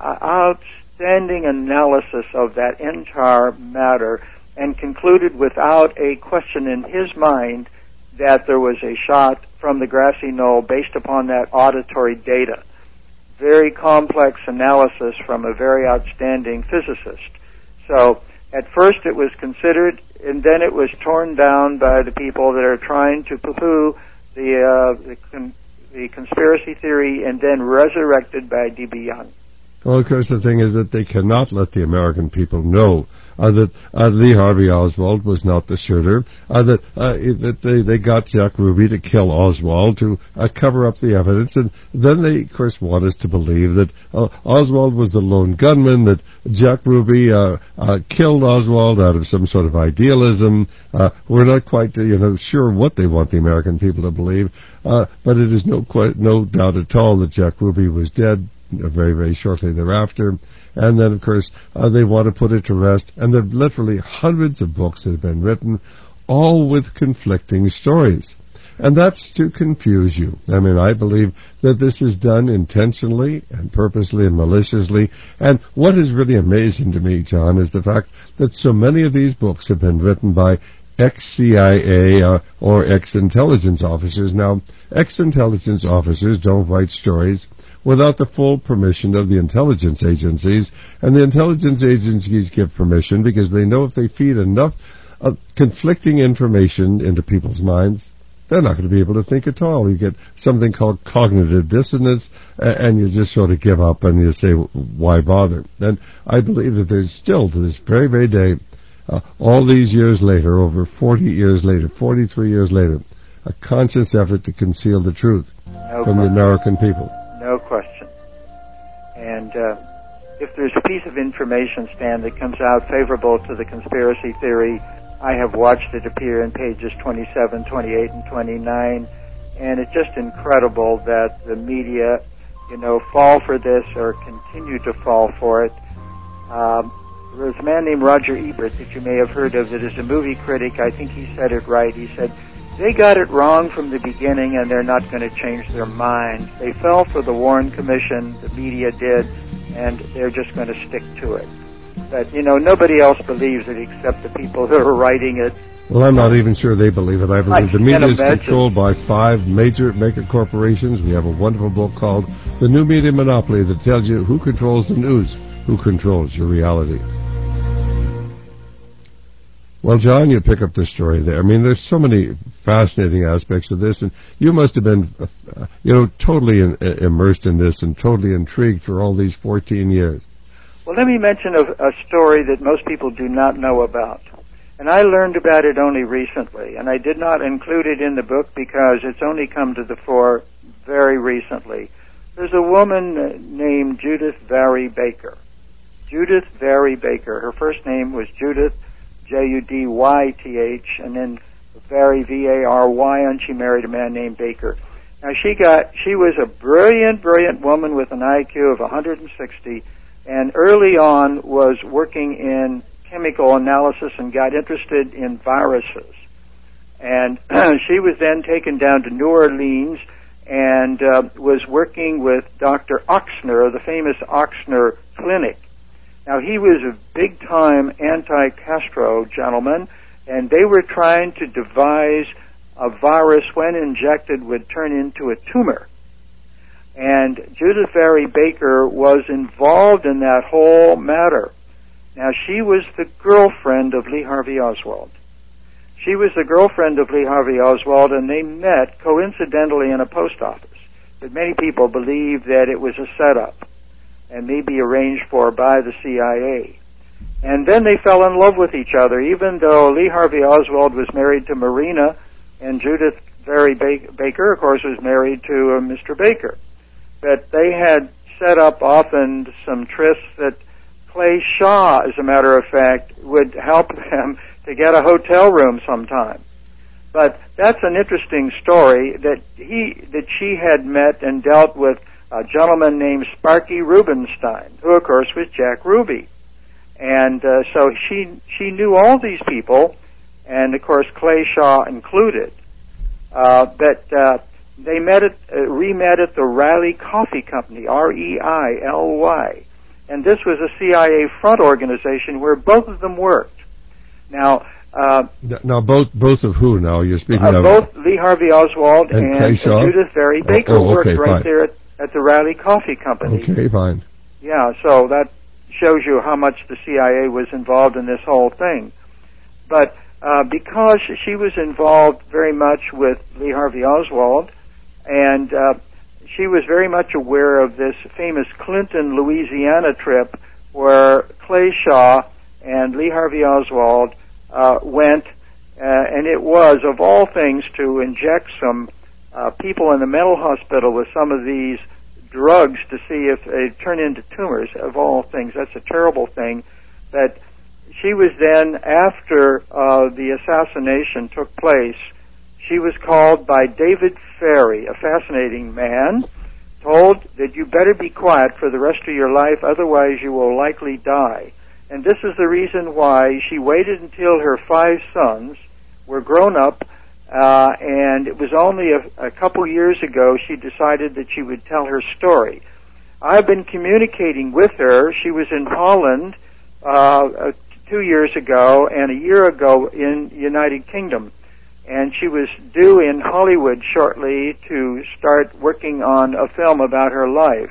outstanding analysis of that entire matter and concluded without a question in his mind that there was a shot from the grassy knoll based upon that auditory data. Very complex analysis from a very outstanding physicist. So at first it was considered, and then it was torn down by the people that are trying to poo-poo the, uh, the, con- the conspiracy theory, and then resurrected by D B Young. Well, of course, the thing is that they cannot let the American people know uh, that uh, Lee Harvey Oswald was not the shooter, uh, that, uh, that they, they got Jack Ruby to kill Oswald to uh, cover up the evidence, and then they, of course, want us to believe that uh, Oswald was the lone gunman, that Jack Ruby uh, uh, killed Oswald out of some sort of idealism. Uh, we're not quite, you know, sure what they want the American people to believe, uh, but it is no, quite, no doubt at all that Jack Ruby was dead very, very shortly thereafter. And then, of course, uh, they want to put it to rest. And there are literally hundreds of books that have been written, all with conflicting stories. And that's to confuse you. I mean, I believe that this is done intentionally and purposely and maliciously. And what is really amazing to me, John, is the fact that so many of these books have been written by ex-C I A uh, or ex-intelligence officers. Now, ex-intelligence officers don't write stories without the full permission of the intelligence agencies, and the intelligence agencies give permission because they know if they feed enough uh, conflicting information into people's minds, they're not going to be able to think at all. You get something called cognitive dissonance, uh, and you just sort of give up and you say, why bother? And I believe that there's still, to this very, very day, uh, all these years later, over forty years later, forty-three years later, a conscious effort to conceal the truth no from the American people. No question. And uh, if there's a piece of information, Stan, that comes out favorable to the conspiracy theory, I have watched it appear in pages twenty-seven, twenty-eight, and twenty-nine, and it's just incredible that the media, you know, fall for this or continue to fall for it. Um, there was a man named Roger Ebert that you may have heard of that is a movie critic. I think he said it right. He said, they got it wrong from the beginning, and they're not going to change their minds. They fell for the Warren Commission, the media did, and they're just going to stick to it. But, you know, nobody else believes it except the people who are writing it. Well, I'm not even sure they believe it. I believe I the media is imagine. controlled by five major mega corporations. We have a wonderful book called The New Media Monopoly that tells you who controls the news, who controls your reality. Well, John, you pick up the story there. I mean, there's so many fascinating aspects of this, and you must have been, uh, you know, totally in, uh, immersed in this and totally intrigued for all these fourteen years. Well, let me mention a, a story that most people do not know about. And I learned about it only recently, and I did not include it in the book because it's only come to the fore very recently. There's a woman named Judith Vary Baker. Judith Vary Baker. Her first name was Judith, J U D Y T H, and then Vary, V A R Y, and she married a man named Baker. Now, she got, she was a brilliant, brilliant woman with an I Q of one hundred sixty, and early on was working in chemical analysis and got interested in viruses. And she was then taken down to New Orleans and uh, was working with Doctor Ochsner, the famous Ochsner Clinic. Now, he was a big-time anti-Castro gentleman, and they were trying to devise a virus, when injected, would turn into a tumor. And Judith Vary Baker was involved in that whole matter. Now, she was the girlfriend of Lee Harvey Oswald. She was the girlfriend of Lee Harvey Oswald, and they met coincidentally in a post office. But many people believe that it was a setup and maybe arranged for by the C I A. And then they fell in love with each other, even though Lee Harvey Oswald was married to Marina, and Judith Vary Baker, of course, was married to uh, Mister Baker. But they had set up often some trysts that Clay Shaw, as a matter of fact, would help them to get a hotel room sometime. But that's an interesting story that he that she had met and dealt with a gentleman named Sparky Rubenstein, who, of course, was Jack Ruby. And uh, so she she knew all these people, and, of course, Clay Shaw included. Uh, but uh, they met at, uh, re-met at the Riley Coffee Company, R E I L Y. And this was a C I A front organization where both of them worked. Now, uh, now both both of who? Now you're speaking uh, of both Lee Harvey Oswald and, and, and Judith Vary Baker oh, oh, okay, worked right fine. there at, at the Riley Coffee Company. Okay, fine. Yeah, so that shows you how much the C I A was involved in this whole thing. But uh, because she was involved very much with Lee Harvey Oswald, and uh, she was very much aware of this famous Clinton, Louisiana trip where Clay Shaw and Lee Harvey Oswald uh, went, uh, and it was, of all things, to inject some uh, people in the mental hospital with some of these drugs to see if they turn into tumors, of all things. That's a terrible thing. But she was then, after uh, the assassination took place, she was called by David Ferry, a fascinating man, told that you better be quiet for the rest of your life, otherwise you will likely die. And this is the reason why she waited until her five sons were grown up, uh, and it was only a, a couple years ago she decided that she would tell her story. I've been communicating with her. She was in Holland uh, two years ago and a year ago in the United Kingdom. And she was due in Hollywood shortly to start working on a film about her life.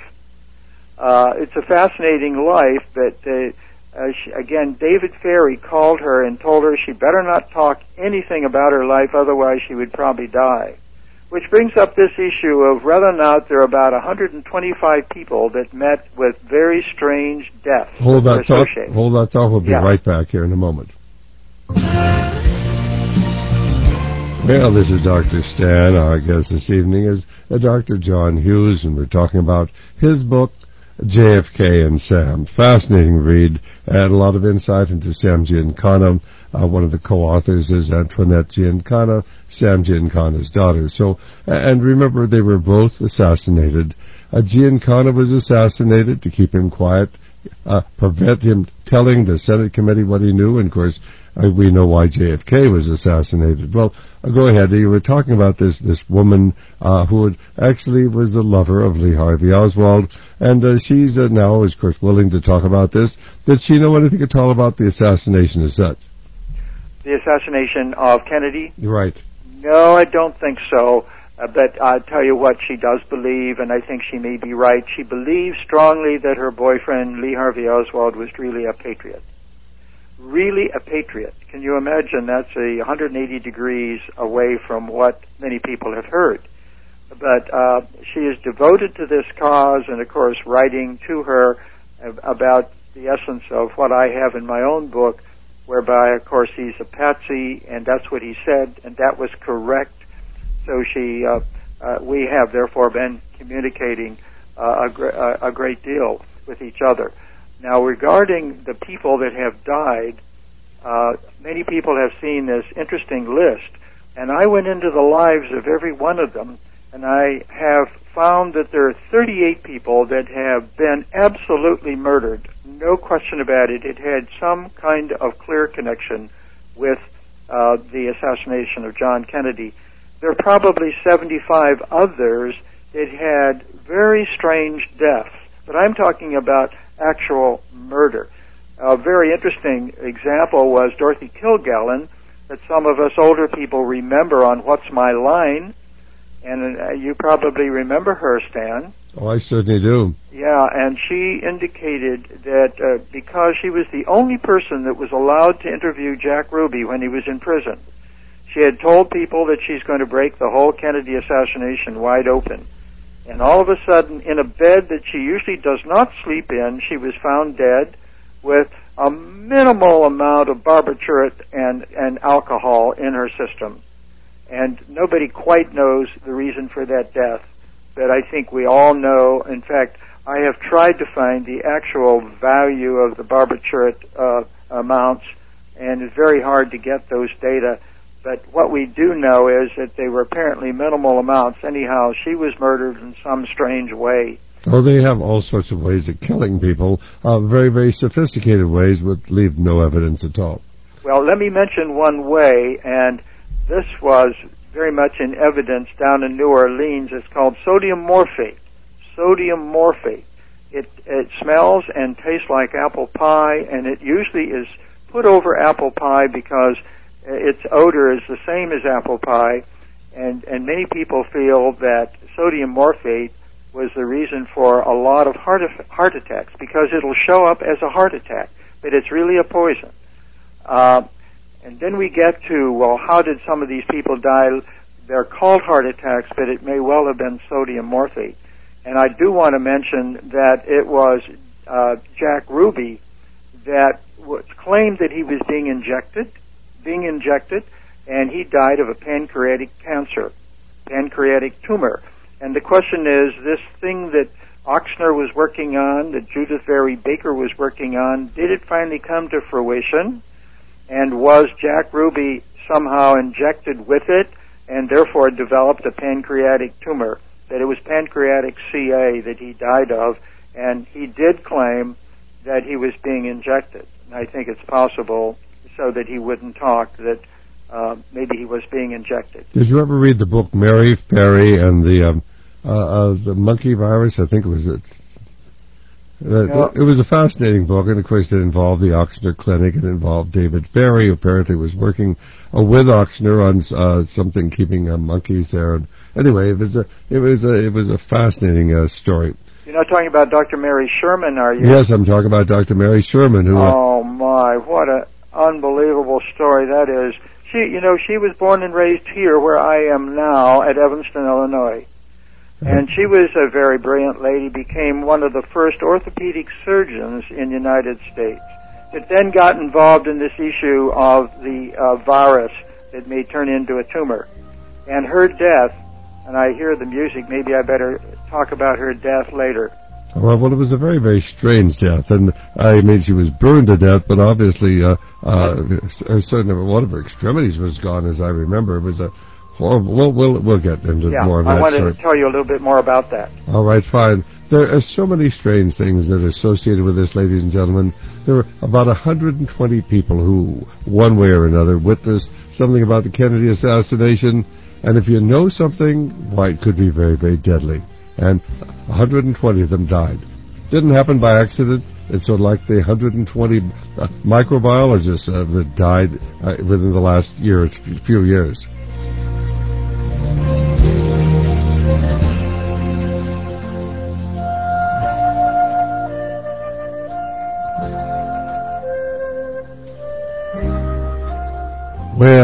Uh, it's a fascinating life, but uh, uh, she, again, David Ferry called her and told her she better not talk anything about her life, otherwise she would probably die. Which brings up this issue of whether or not there are about one hundred twenty-five people that met with very strange deaths. Hold that thought. Hold that thought. We'll be yeah. right back here in a moment. Well, this is Doctor Stan. Our guest this evening is uh, Doctor John Hughes, and we're talking about his book, J F K and Sam. Fascinating read, and a lot of insight into Sam Giancana. Uh, one of the co-authors is Antoinette Giancana, Sam Giancana's daughter. So, and remember, they were both assassinated. Uh, Giancana was assassinated to keep him quiet, uh, prevent him telling the Senate committee what he knew, and of course, Uh, we know why J F K was assassinated. Well, uh, go ahead. You were talking about this this woman uh, who had actually was the lover of Lee Harvey Oswald, and uh, she's uh, now, of course, willing to talk about this. Did she know anything at all about the assassination as such? The assassination of Kennedy? Right. No, I don't think so. Uh, but I'll tell you what, she does believe, and I think she may be right. She believes strongly that her boyfriend, Lee Harvey Oswald, was really a patriot. really a patriot. Can you imagine? That's a one hundred eighty degrees away from what many people have heard. But uh, she is devoted to this cause, and of course writing to her about the essence of what I have in my own book, whereby of course he's a patsy, and that's what he said, and that was correct. So she, uh, uh, we have therefore been communicating uh, a, gr- a great deal with each other. Now, regarding the people that have died, uh, many people have seen this interesting list, and I went into the lives of every one of them, and I have found that there are thirty-eight people that have been absolutely murdered. No question about it. It had some kind of clear connection with uh, the assassination of John Kennedy. There are probably seventy-five others that had very strange deaths, but I'm talking about actual murder. A very interesting example was Dorothy Kilgallen, that some of us older people remember on What's My Line, and uh, you probably remember her, Stan. Oh, I certainly do. Yeah, and she indicated that uh, because she was the only person that was allowed to interview Jack Ruby when he was in prison, she had told people that she's going to break the whole Kennedy assassination wide open. And all of a sudden, in a bed that she usually does not sleep in, she was found dead with a minimal amount of barbiturate and, and alcohol in her system. And nobody quite knows the reason for that death, but I think we all know. In fact, I have tried to find the actual value of the barbiturate uh, amounts, and it's very hard to get those data. But what we do know is that they were apparently minimal amounts. Anyhow, she was murdered in some strange way. Oh, they have all sorts of ways of killing people, uh, very, very sophisticated ways which leave no evidence at all. Well, let me mention one way, and this was very much in evidence down in New Orleans. It's called sodium morphate. Sodium morphate. It, it smells and tastes like apple pie, and it usually is put over apple pie because its odor is the same as apple pie, and, and many people feel that sodium morphate was the reason for a lot of heart, heart attacks, because it'll show up as a heart attack, but it's really a poison. Uh, and then we get to, well, how did some of these people die? They're called heart attacks, but it may well have been sodium morphate. And I do want to mention that it was uh, Jack Ruby that was claimed that he was being injected, being injected, and he died of a pancreatic cancer, pancreatic tumor. And the question is, this thing that Ochsner was working on, that Judith Vary Baker was working on, did it finally come to fruition? And was Jack Ruby somehow injected with it and therefore developed a pancreatic tumor? That it was pancreatic C A that he died of, and he did claim that he was being injected. And I think it's possible, so that he wouldn't talk, that uh, maybe he was being injected. Did you ever read the book Mary Ferry and the um, uh, uh, the monkey virus? I think it was it. Uh, no. It was a fascinating book, and of course it involved the Ochsner Clinic. It involved David Ferry, who apparently was working uh, with Ochsner on uh, something keeping uh, monkeys there. And anyway, it was a it was a it was a fascinating uh, story. You're not talking about Doctor Mary Sherman, are you? Yes, I'm talking about Doctor Mary Sherman. Who? Oh uh, my, what a unbelievable story that is. She, you know, she was born and raised here where I am now at Evanston, Illinois. And she was a very brilliant lady, became one of the first orthopedic surgeons in the United States. But then got involved in this issue of the uh, virus that may turn into a tumor. And her death, and I hear the music, maybe I better talk about her death later. Well, well, it was a very, very strange death, and I mean, she was burned to death, but obviously, uh, uh, certainly one of her extremities was gone, as I remember. It was a horrible. We'll, we'll, we'll get into yeah, more of I that. I wanted story. to tell you a little bit more about that. All right, fine. There are so many strange things that are associated with this, ladies and gentlemen. There were about one hundred twenty people who, one way or another, witnessed something about the Kennedy assassination, and if you know something, why, it could be very, very deadly. And one hundred twenty of them died. Didn't happen by accident. It's sort of like the one hundred twenty uh, microbiologists uh, that died uh, within the last year, few years.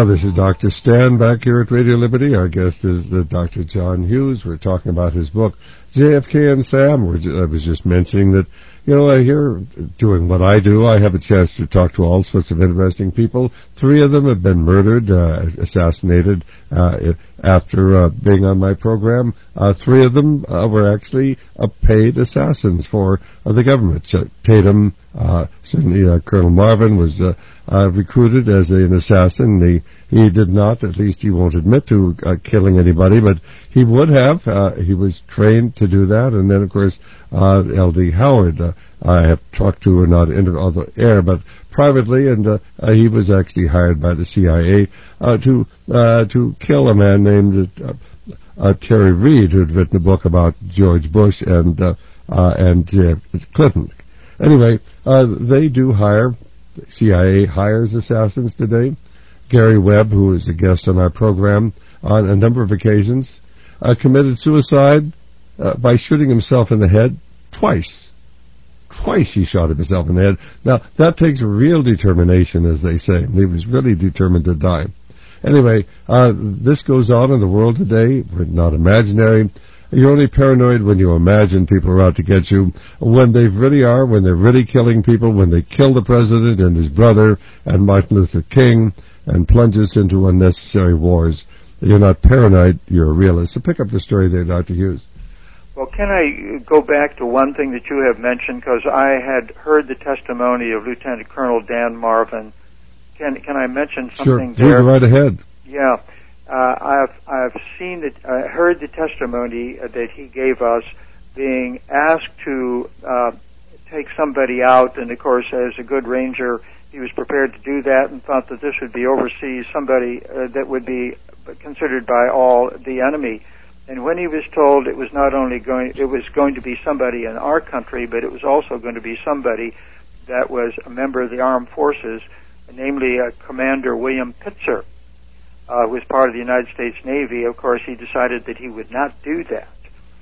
this is Doctor Stan back here at Radio Liberty. Our guest is uh, Doctor John Hughes. We're talking about his book, J F K and Sam. We're ju- I was just mentioning that, you know, I hear, doing what I do, I have a chance to talk to all sorts of interesting people. Three of them have been murdered, uh, assassinated uh, after uh, being on my program. Uh, three of them uh, were actually uh, paid assassins for uh, the government. So Tatum, uh, certainly uh, Colonel Marvin was uh, uh, recruited as an assassin. He, he did not, at least he won't admit to uh, killing anybody, but he would have. Uh, he was trained to do that. And then, of course, uh, L D Howard, uh, I have talked to, not in the air, but privately, and uh, uh, he was actually hired by the C I A uh, to uh, to kill a man named uh, uh, Terry Reid, who had written a book about George Bush and uh, uh, and uh, Clinton. Anyway, uh, they do hire. C I A hires assassins today. Gary Webb, who is a guest on our program on a number of occasions, uh, committed suicide uh, by shooting himself in the head twice. Twice he shot himself in the head. Now, that takes real determination, as they say. He was really determined to die. Anyway, uh, this goes on in the world today. We're not imaginary. You're only paranoid when you imagine people are out to get you. When they really are, when they're really killing people, when they kill the president and his brother and Martin Luther King and plunge us into unnecessary wars, you're not paranoid, you're a realist. So pick up the story there, Doctor Hughes. Well, can I go back to one thing that you have mentioned, because I had heard the testimony of Lieutenant Colonel Dan Marvin. Can can I mention something sure. there? Sure, right ahead. Yeah. Uh, I've I've seen it. I heard the testimony that he gave us, being asked to uh, take somebody out, and of course, as a good ranger, he was prepared to do that, and thought that this would be overseas, somebody uh, that would be considered by all the enemy. And when he was told it was not only going, it was going to be somebody in our country, but it was also going to be somebody that was a member of the armed forces, namely uh, Commander William Pitzer. Uh, who was part of the United States Navy. Of course, he decided that he would not do that.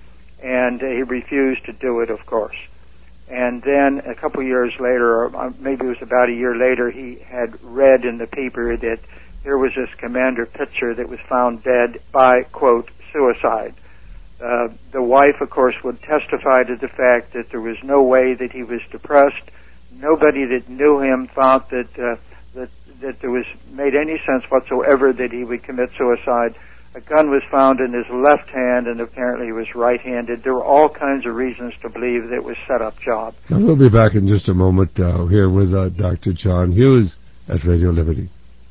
And uh, he refused to do it, of course. And then a couple of years later, or maybe it was about a year later, he had read in the paper that there was this Commander Pitzer that was found dead by, quote, suicide. Uh, the wife, of course, would testify to the fact that there was no way that he was depressed. Nobody that knew him thought that uh, that that there was made any sense whatsoever that he would commit suicide. A gun was found in his left hand, and apparently he was right-handed. There were all kinds of reasons to believe that it was a set-up job. Now, we'll be back in just a moment uh, here with uh, Doctor John Hughes at Radio Liberty.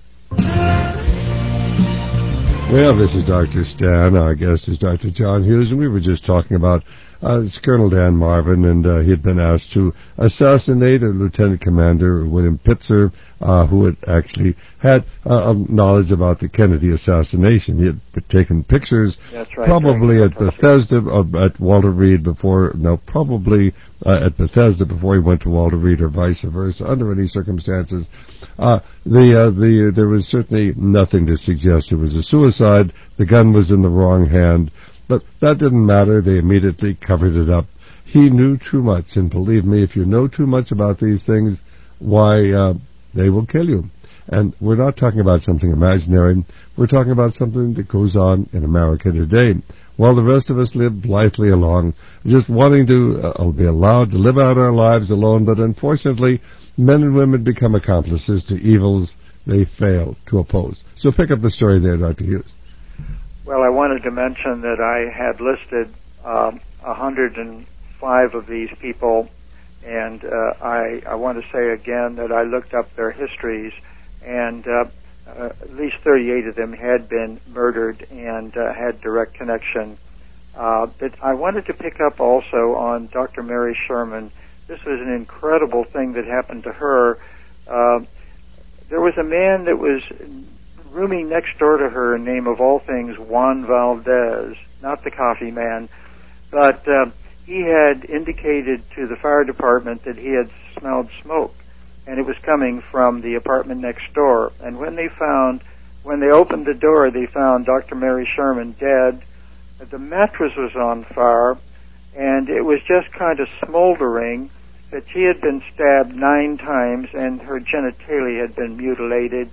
Well, this is Doctor Stan. Our guest is Doctor John Hughes, and we were just talking about uh, it's Colonel Dan Marvin, and uh, he had been asked to assassinate a Lieutenant Commander, William Pitzer, uh, who had actually had uh, knowledge about the Kennedy assassination. He had taken pictures, That's right, probably at Bethesda, uh, at Walter Reed before, no, probably uh, at Bethesda before he went to Walter Reed, or vice versa, under any circumstances. Uh, the, uh, the, there was certainly nothing to suggest it was a suicide. The gun was in the wrong hand. But that didn't matter. They immediately covered it up. He knew too much, and believe me, if you know too much about these things, why, uh, they will kill you. And we're not talking about something imaginary. We're talking about something that goes on in America today. While the rest of us live blithely along, just wanting to uh, be allowed to live out our lives alone, but unfortunately, men and women become accomplices to evils they fail to oppose. So pick up the story there, Doctor Hughes. Well, I wanted to mention that I had listed um, one hundred five of these people, and uh, I, I want to say again that I looked up their histories, and uh, uh, at least thirty-eight of them had been murdered and uh, had direct connection. Uh, but I wanted to pick up also on Doctor Mary Sherman. This was an incredible thing that happened to her. Uh, there was a man that was rooming next door to her, name of all things Juan Valdez, not the coffee man, but uh, he had indicated to the fire department that he had smelled smoke, and it was coming from the apartment next door. And when they found, when they opened the door, they found Doctor Mary Sherman dead. The mattress was on fire, and it was just kind of smoldering, that she had been stabbed nine times, and her genitalia had been mutilated.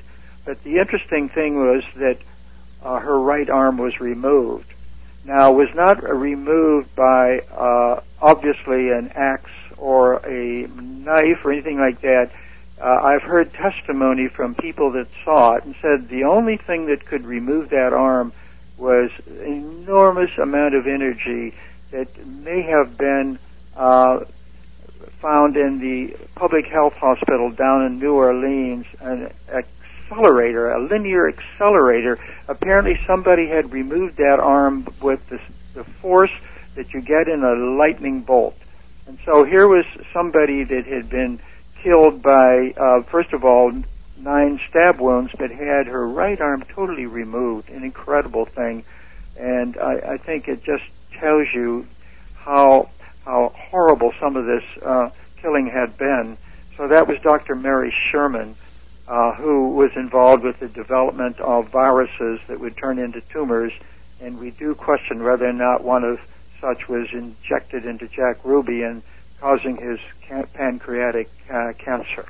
but the interesting thing was that uh, her right arm was removed. Now, it was not removed by uh, obviously an axe or a knife or anything like that. Uh, I've heard testimony from people that saw it and said the only thing that could remove that arm was an enormous amount of energy that may have been uh, found in the public health hospital down in New Orleans, an accelerator, a linear accelerator. Apparently somebody had removed that arm with the, the force that you get in a lightning bolt. And so here was somebody that had been killed by, uh, first of all, nine stab wounds, but had her right arm totally removed, an incredible thing. And I, I think it just tells you how how horrible some of this uh, killing had been. So that was Doctor Mary Sherman, uh, who was involved with the development of viruses that would turn into tumors, and we do question whether or not one of such was injected into Jack Ruby and causing his can- pancreatic uh, cancer.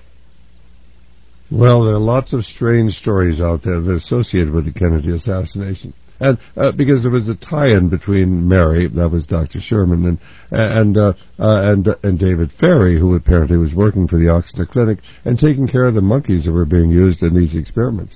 Well, there are lots of strange stories out there that are associated with the Kennedy assassination. And uh, because there was a tie-in between Mary, that was Doctor Sherman, and and uh, uh, and uh, and David Ferrie, who apparently was working for the Oxnard Clinic and taking care of the monkeys that were being used in these experiments.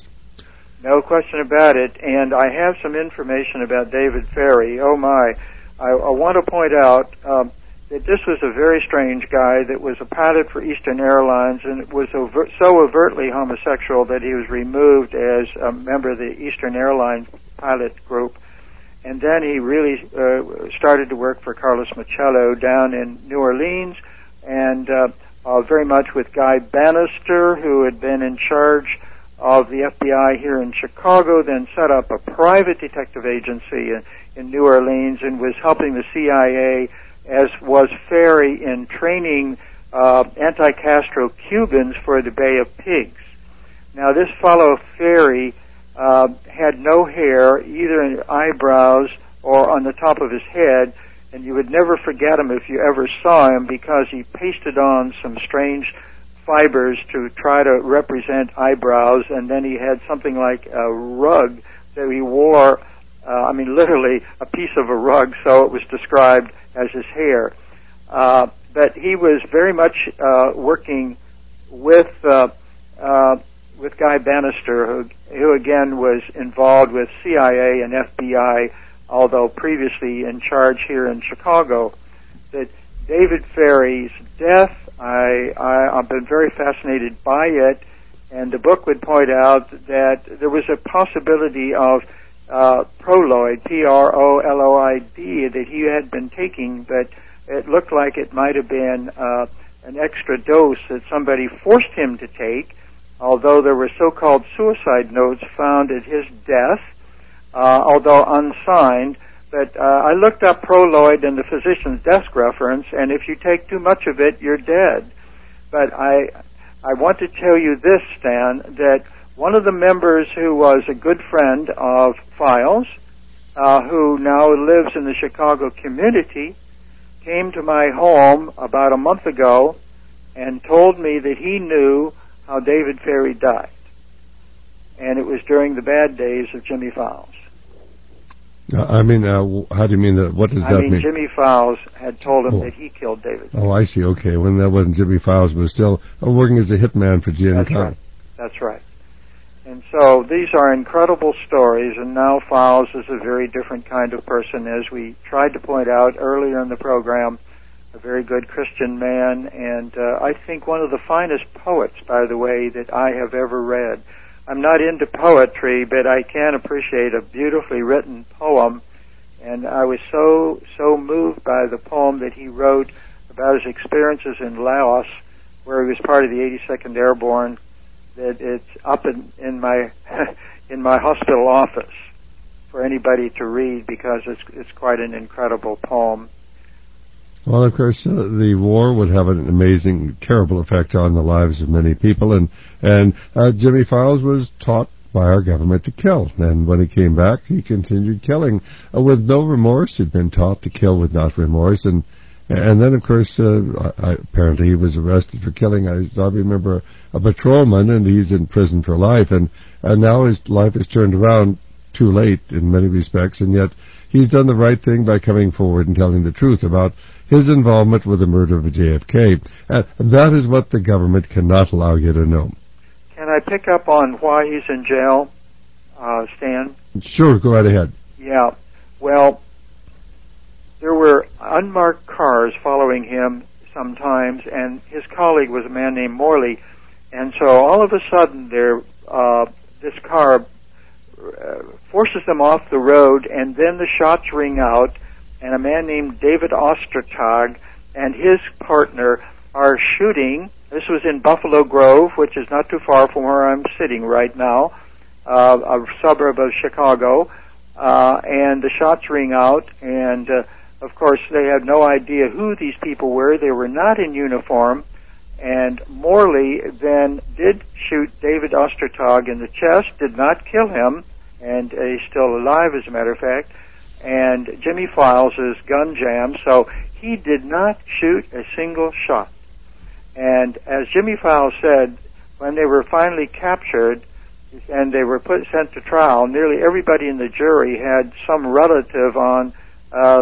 No question about it. And I have some information about David Ferrie. Oh my! I, I want to point out um, that this was a very strange guy that was a pilot for Eastern Airlines and was over, so overtly homosexual that he was removed as a member of the Eastern Airlines pilot group. And then he really uh, started to work for Carlos Machello down in New Orleans, and uh, uh, very much with Guy Bannister, who had been in charge of the F B I here in Chicago, then set up a private detective agency in, in New Orleans and was helping the C I A, as was Ferrie, in training uh, anti-Castro Cubans for the Bay of Pigs. Now, this fellow Ferrie uh, had no hair, either in eyebrows or on the top of his head, and you would never forget him if you ever saw him because he pasted on some strange fibers to try to represent eyebrows, and then he had something like a rug that he wore, uh, I mean literally a piece of a rug, so it was described as his hair. Uh, but he was very much uh, working with uh, uh, with Guy Bannister, who, who again was involved with C I A and F B I, although previously in charge here in Chicago. That David Ferrie's death, I, I, I've been very fascinated by it, and the book would point out that there was a possibility of uh, Proloid, P R O L O I D, that he had been taking, but it looked like it might have been uh, an extra dose that somebody forced him to take, although there were so-called suicide notes found at his death, uh, although unsigned. But uh, I looked up Proloid in the physician's desk reference, and if you take too much of it, you're dead. But I I want to tell you this, Stan, that one of the members who was a good friend of Files, uh, who now lives in the Chicago community, came to my home about a month ago and told me that he knew how David Ferrie died. And it was during the bad days of Jimmy Fowles. Uh, I mean, uh, how do you mean that? What does I that mean, mean? Jimmy Fowles had told him oh. that he killed David. Oh, I see. Okay, when that wasn't Jimmy Fowles, but still uh, working as a hitman for Gianni. That's right. That's right. And so these are incredible stories, and now Fowles is a very different kind of person, as we tried to point out earlier in the program, a very good Christian man, and uh, I think one of the finest poets, by the way, that I have ever read. I'm not into poetry, but I can appreciate a beautifully written poem, and I was so, so moved by the poem that he wrote about his experiences in Laos, where he was part of the eighty-second Airborne, that it's up in, in my in my hospital office for anybody to read, because it's it's quite an incredible poem. Well, of course, uh, the war would have an amazing, terrible effect on the lives of many people, and and uh, Jimmy Fowles was taught by our government to kill, and when he came back, he continued killing uh, with no remorse. He'd been taught to kill with not remorse, and And then, of course, uh, I, apparently he was arrested for killing, I, I remember, a patrolman, and he's in prison for life. And, and now his life is turned around too late in many respects, and yet he's done the right thing by coming forward and telling the truth about his involvement with the murder of J F K. And that is what the government cannot allow you to know. Can I pick up on why he's in jail, uh, Stan? Sure, go right ahead. Yeah. Well, there were unmarked cars following him sometimes, and his colleague was a man named Morley. And so all of a sudden, there, uh, this car uh, forces them off the road, and then the shots ring out, and a man named David Ostertag and his partner are shooting. This was in Buffalo Grove, which is not too far from where I'm sitting right now, uh, a suburb of Chicago. Uh, and the shots ring out, and uh, of course they had no idea who these people were. They were not in uniform, and Morley then did shoot David Ostertag in the chest, did not kill him, and uh, he's still alive as a matter of fact, and Jimmy Files' gun jammed, so he did not shoot a single shot. And as Jimmy Files said, when they were finally captured, and they were put sent to trial, nearly everybody in the jury had some relative on uh,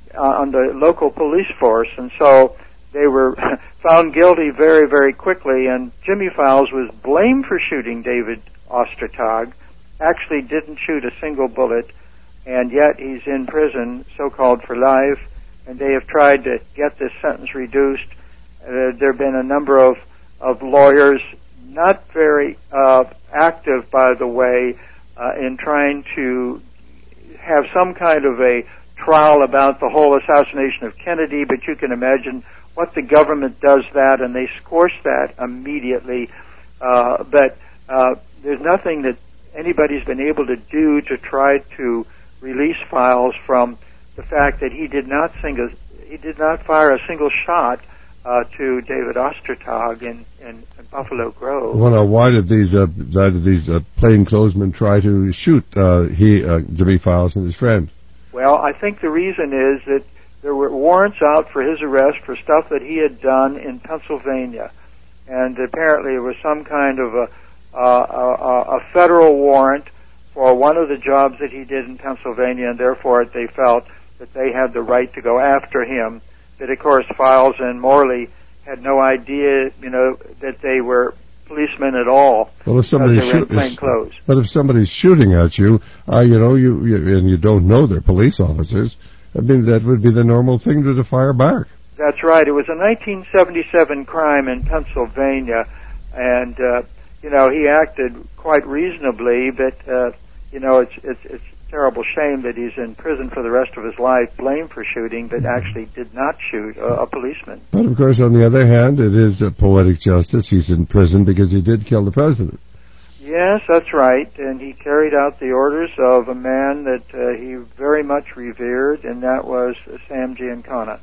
on the local police force, and so they were found guilty very, very quickly. And Jimmy Files was blamed for shooting David Ostertag, actually didn't shoot a single bullet, and yet he's in prison, so-called for life, and they have tried to get this sentence reduced. Uh, there have been a number of, of lawyers, not very uh, active, by the way, uh, in trying to have some kind of a trial about the whole assassination of Kennedy, but you can imagine what the government does that, and they squash that immediately. Uh, but uh, there's nothing that anybody's been able to do to try to release Files from the fact that he did not sing a, he did not fire a single shot Uh, to David Ostertag in, in, in Buffalo Grove. Well, now, why did these uh, why did these uh, plainclothesmen try to shoot uh, he uh, Jimmy Files and his friend? Well, I think the reason is that there were warrants out for his arrest for stuff that he had done in Pennsylvania, and apparently it was some kind of a, uh, a, a federal warrant for one of the jobs that he did in Pennsylvania, and therefore they felt that they had the right to go after him. But of course, Files and Morley had no idea, you know, that they were policemen at all. Well, if somebody's they were in plain clothes. But if somebody's shooting at you, uh, you know, you, you and you don't know they're police officers, I mean, that would be the normal thing to, to fire back. That's right. It was a nineteen seventy-seven crime in Pennsylvania, and uh, you know, he acted quite reasonably. But uh, you know, it's it's it's. terrible shame that he's in prison for the rest of his life, blamed for shooting, but actually did not shoot a, a policeman. But of course, on the other hand, it is a poetic justice. He's in prison because he did kill the president. Yes, that's right, and he carried out the orders of a man that uh, he very much revered, and that was uh, Sam Giancana,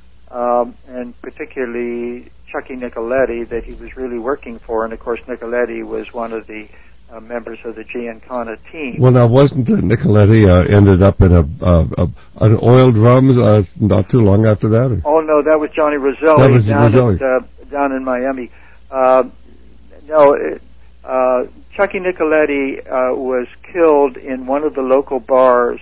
um, and particularly Chucky Nicoletti, that he was really working for, and of course Nicoletti was one of the Uh, members of the Giancana team. Well, now, wasn't uh, Nicoletti uh, ended up in a, uh, a an oil drum uh, not too long after that? Or? Oh, no, that was Johnny Roselli, that was down, Roselli. At, uh, down in Miami. Uh, no, it, uh, Chucky Nicoletti uh, was killed in one of the local bars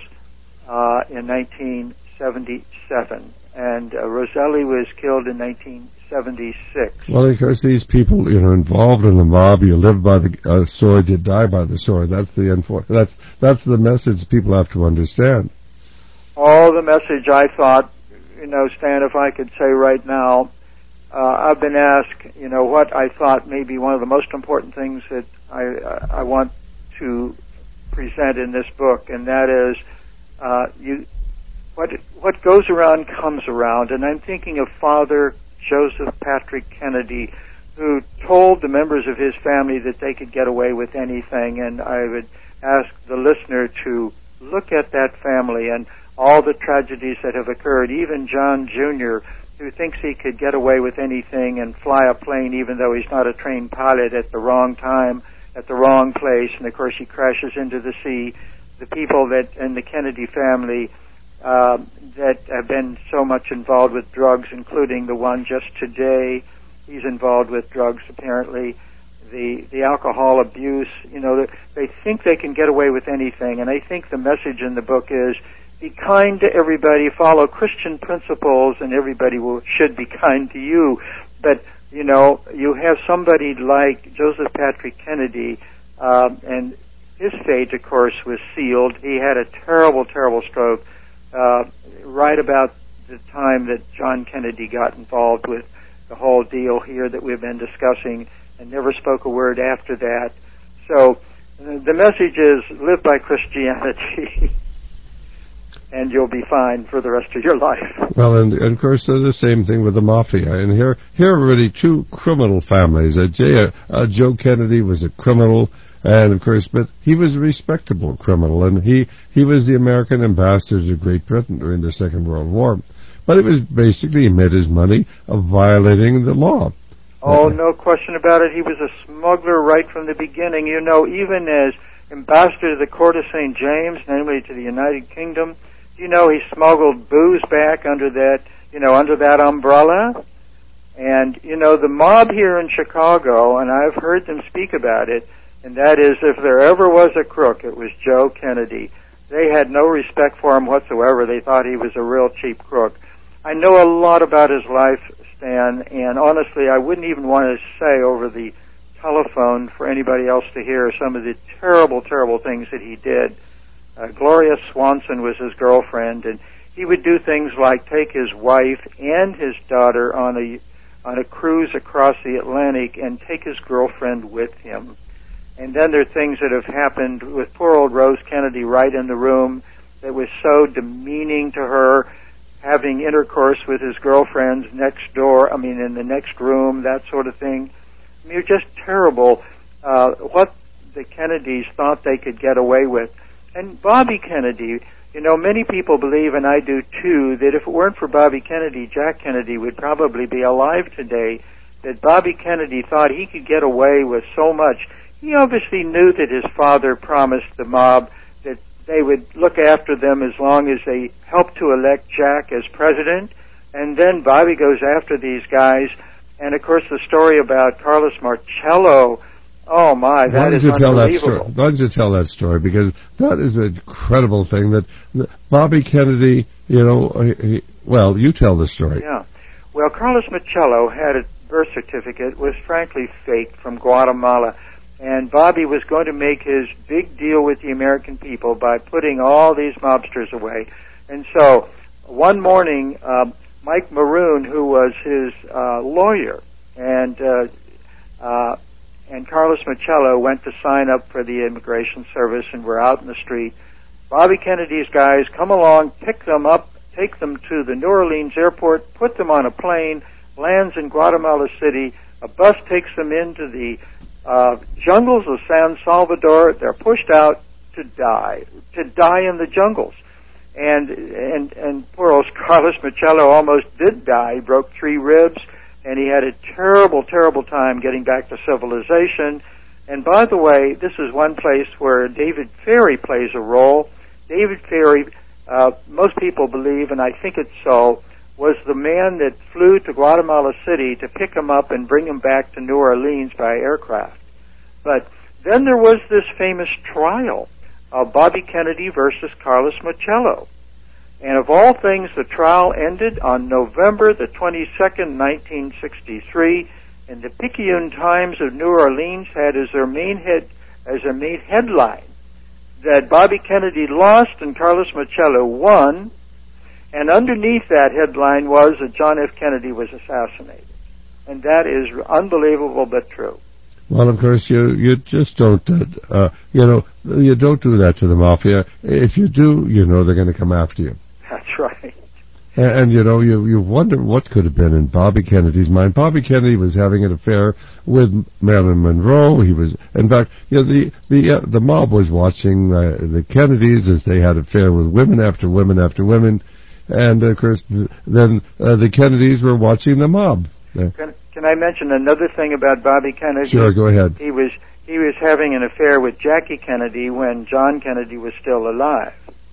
uh, in nineteen seventy-seven, and uh, Roselli was killed in nineteen seventy-six. Well, of course, these people, you know, involved in the mob, you live by the uh, sword, you die by the sword. That's the infor- that's that's the message people have to understand. Oh, the message I thought, you know, Stan, if I could say right now, uh, I've been asked, you know, what I thought may be one of the most important things that I I want to present in this book, and that is, uh, you, what what goes around comes around, and I'm thinking of Father Joseph Patrick Kennedy, who told the members of his family that they could get away with anything. And I would ask the listener to look at that family and all the tragedies that have occurred. Even John Junior, who thinks he could get away with anything and fly a plane even though he's not a trained pilot, at the wrong time, at the wrong place, and of course he crashes into the sea. The people that in the Kennedy family uh, that have been so much involved with drugs, including the one just today. He's involved with drugs, apparently. The the alcohol abuse, you know, they think they can get away with anything, and I think the message in the book is be kind to everybody, follow Christian principles, and everybody will should be kind to you. But, you know, you have somebody like Joseph Patrick Kennedy, um, and his fate, of course, was sealed. He had a terrible, terrible stroke uh, right about the time that John Kennedy got involved with the whole deal here that we've been discussing, and never spoke a word after that. So the message is live by Christianity and you'll be fine for the rest of your life. Well, and, and of course, uh, the same thing with the Mafia. And here, here are really two criminal families. Uh, J, uh, Joe Kennedy was a criminal, and of course, but he was a respectable criminal, and he, he was the American ambassador to Great Britain during the Second World War. But it was basically, he made his money of violating the law. Oh, no question about it. He was a smuggler right from the beginning. You know, even as ambassador to the court of Saint James, namely to the United Kingdom, you know, he smuggled booze back under that, you know, under that umbrella. And, you know, the mob here in Chicago, and I've heard them speak about it, and that is if there ever was a crook, it was Joe Kennedy. They had no respect for him whatsoever. They thought he was a real cheap crook. I know a lot about his life, Stan, and honestly, I wouldn't even want to say over the telephone for anybody else to hear some of the terrible, terrible things that he did. Uh, Gloria Swanson was his girlfriend, and he would do things like take his wife and his daughter on a on a cruise across the Atlantic and take his girlfriend with him. And then there are things that have happened with poor old Rose Kennedy right in the room that was so demeaning to her, having intercourse with his girlfriends next door, I mean, in the next room, that sort of thing. I mean, you're just terrible uh, what the Kennedys thought they could get away with. And Bobby Kennedy, you know, many people believe, and I do too, that if it weren't for Bobby Kennedy, Jack Kennedy would probably be alive today, that Bobby Kennedy thought he could get away with so much. He obviously knew that his father promised the mob that they would look after them as long as they helped to elect Jack as president. And then Bobby goes after these guys. And, of course, the story about Carlos Marcello, oh, my, that is unbelievable. Why don't you tell that story? Because that is an incredible thing that Bobby Kennedy, you know, he, well, you tell the story. Yeah. Well, Carlos Marcello had a birth certificate, was frankly faked from Guatemala. And Bobby was going to make his big deal with the American people by putting all these mobsters away. And so one morning, uh, Mike Maroon, who was his uh, lawyer, and uh, uh, and Carlos Marcello went to sign up for the Immigration Service, and we're out in the street. Bobby Kennedy's guys come along, pick them up, take them to the New Orleans airport, put them on a plane, lands in Guatemala City. A bus takes them into the Uh, jungles of San Salvador. They're pushed out to die, to die in the jungles. And and and poor old Carlos Marcello almost did die. He broke three ribs, and he had a terrible, terrible time getting back to civilization. And by the way, this is one place where David Ferrie plays a role. David Ferrie, uh, most people believe, and I think it's so, was the man that flew to Guatemala City to pick him up and bring him back to New Orleans by aircraft. But then there was this famous trial of Bobby Kennedy versus Carlos Marcello. And of all things, the trial ended on November the twenty-second, nineteen sixty-three, and the Picayune Times of New Orleans had as their main head, as their main headline that Bobby Kennedy lost and Carlos Marcello won. And underneath that headline was that John F. Kennedy was assassinated. And that is unbelievable but true. Well, of course, you you just don't, uh, uh, you know, you don't do that to the Mafia. If you do, you know they're going to come after you. That's right. And, and you know, you you wonder what could have been in Bobby Kennedy's mind. Bobby Kennedy was having an affair with Marilyn Monroe. He was, in fact, you know, the the uh, the mob was watching uh, the Kennedys as they had an affair with women after women after women. And, of course, th- then uh, the Kennedys were watching the mob. Uh, can, can I mention another thing about Bobby Kennedy? Sure, go ahead. He was he was having an affair with Jackie Kennedy when John Kennedy was still alive.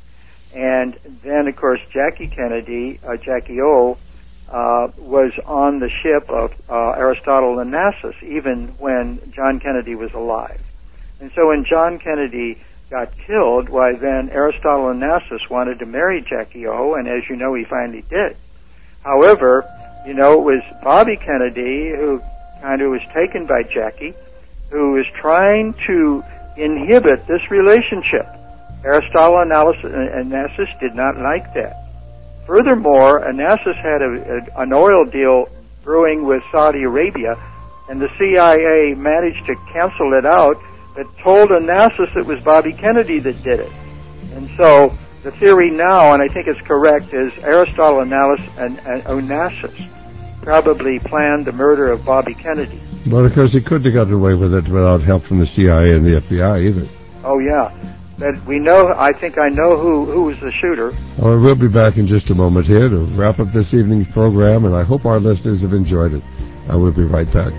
And then, of course, Jackie Kennedy, uh, Jackie O, uh, was on the ship of uh, Aristotle Onassis even when John Kennedy was alive. And so when John Kennedy got killed, why then Aristotle Onassis wanted to marry Jackie O, and as you know, he finally did. However, you know, it was Bobby Kennedy who kind of was taken by Jackie, who was trying to inhibit this relationship. Aristotle Onassis did not like that. Furthermore, Onassis had a, a, an oil deal brewing with Saudi Arabia, and the C I A managed to cancel it out, but told Onassis it was Bobby Kennedy that did it. And so the theory now, and I think it's correct, is Aristotle Onassis probably planned the murder of Bobby Kennedy. Well, of course, he couldn't have gotten away with it without help from the C I A and the F B I either. Oh, yeah. But we know, I think I know who, who was the shooter. Well, we'll be back in just a moment here to wrap up this evening's program, and I hope our listeners have enjoyed it. I will be right back.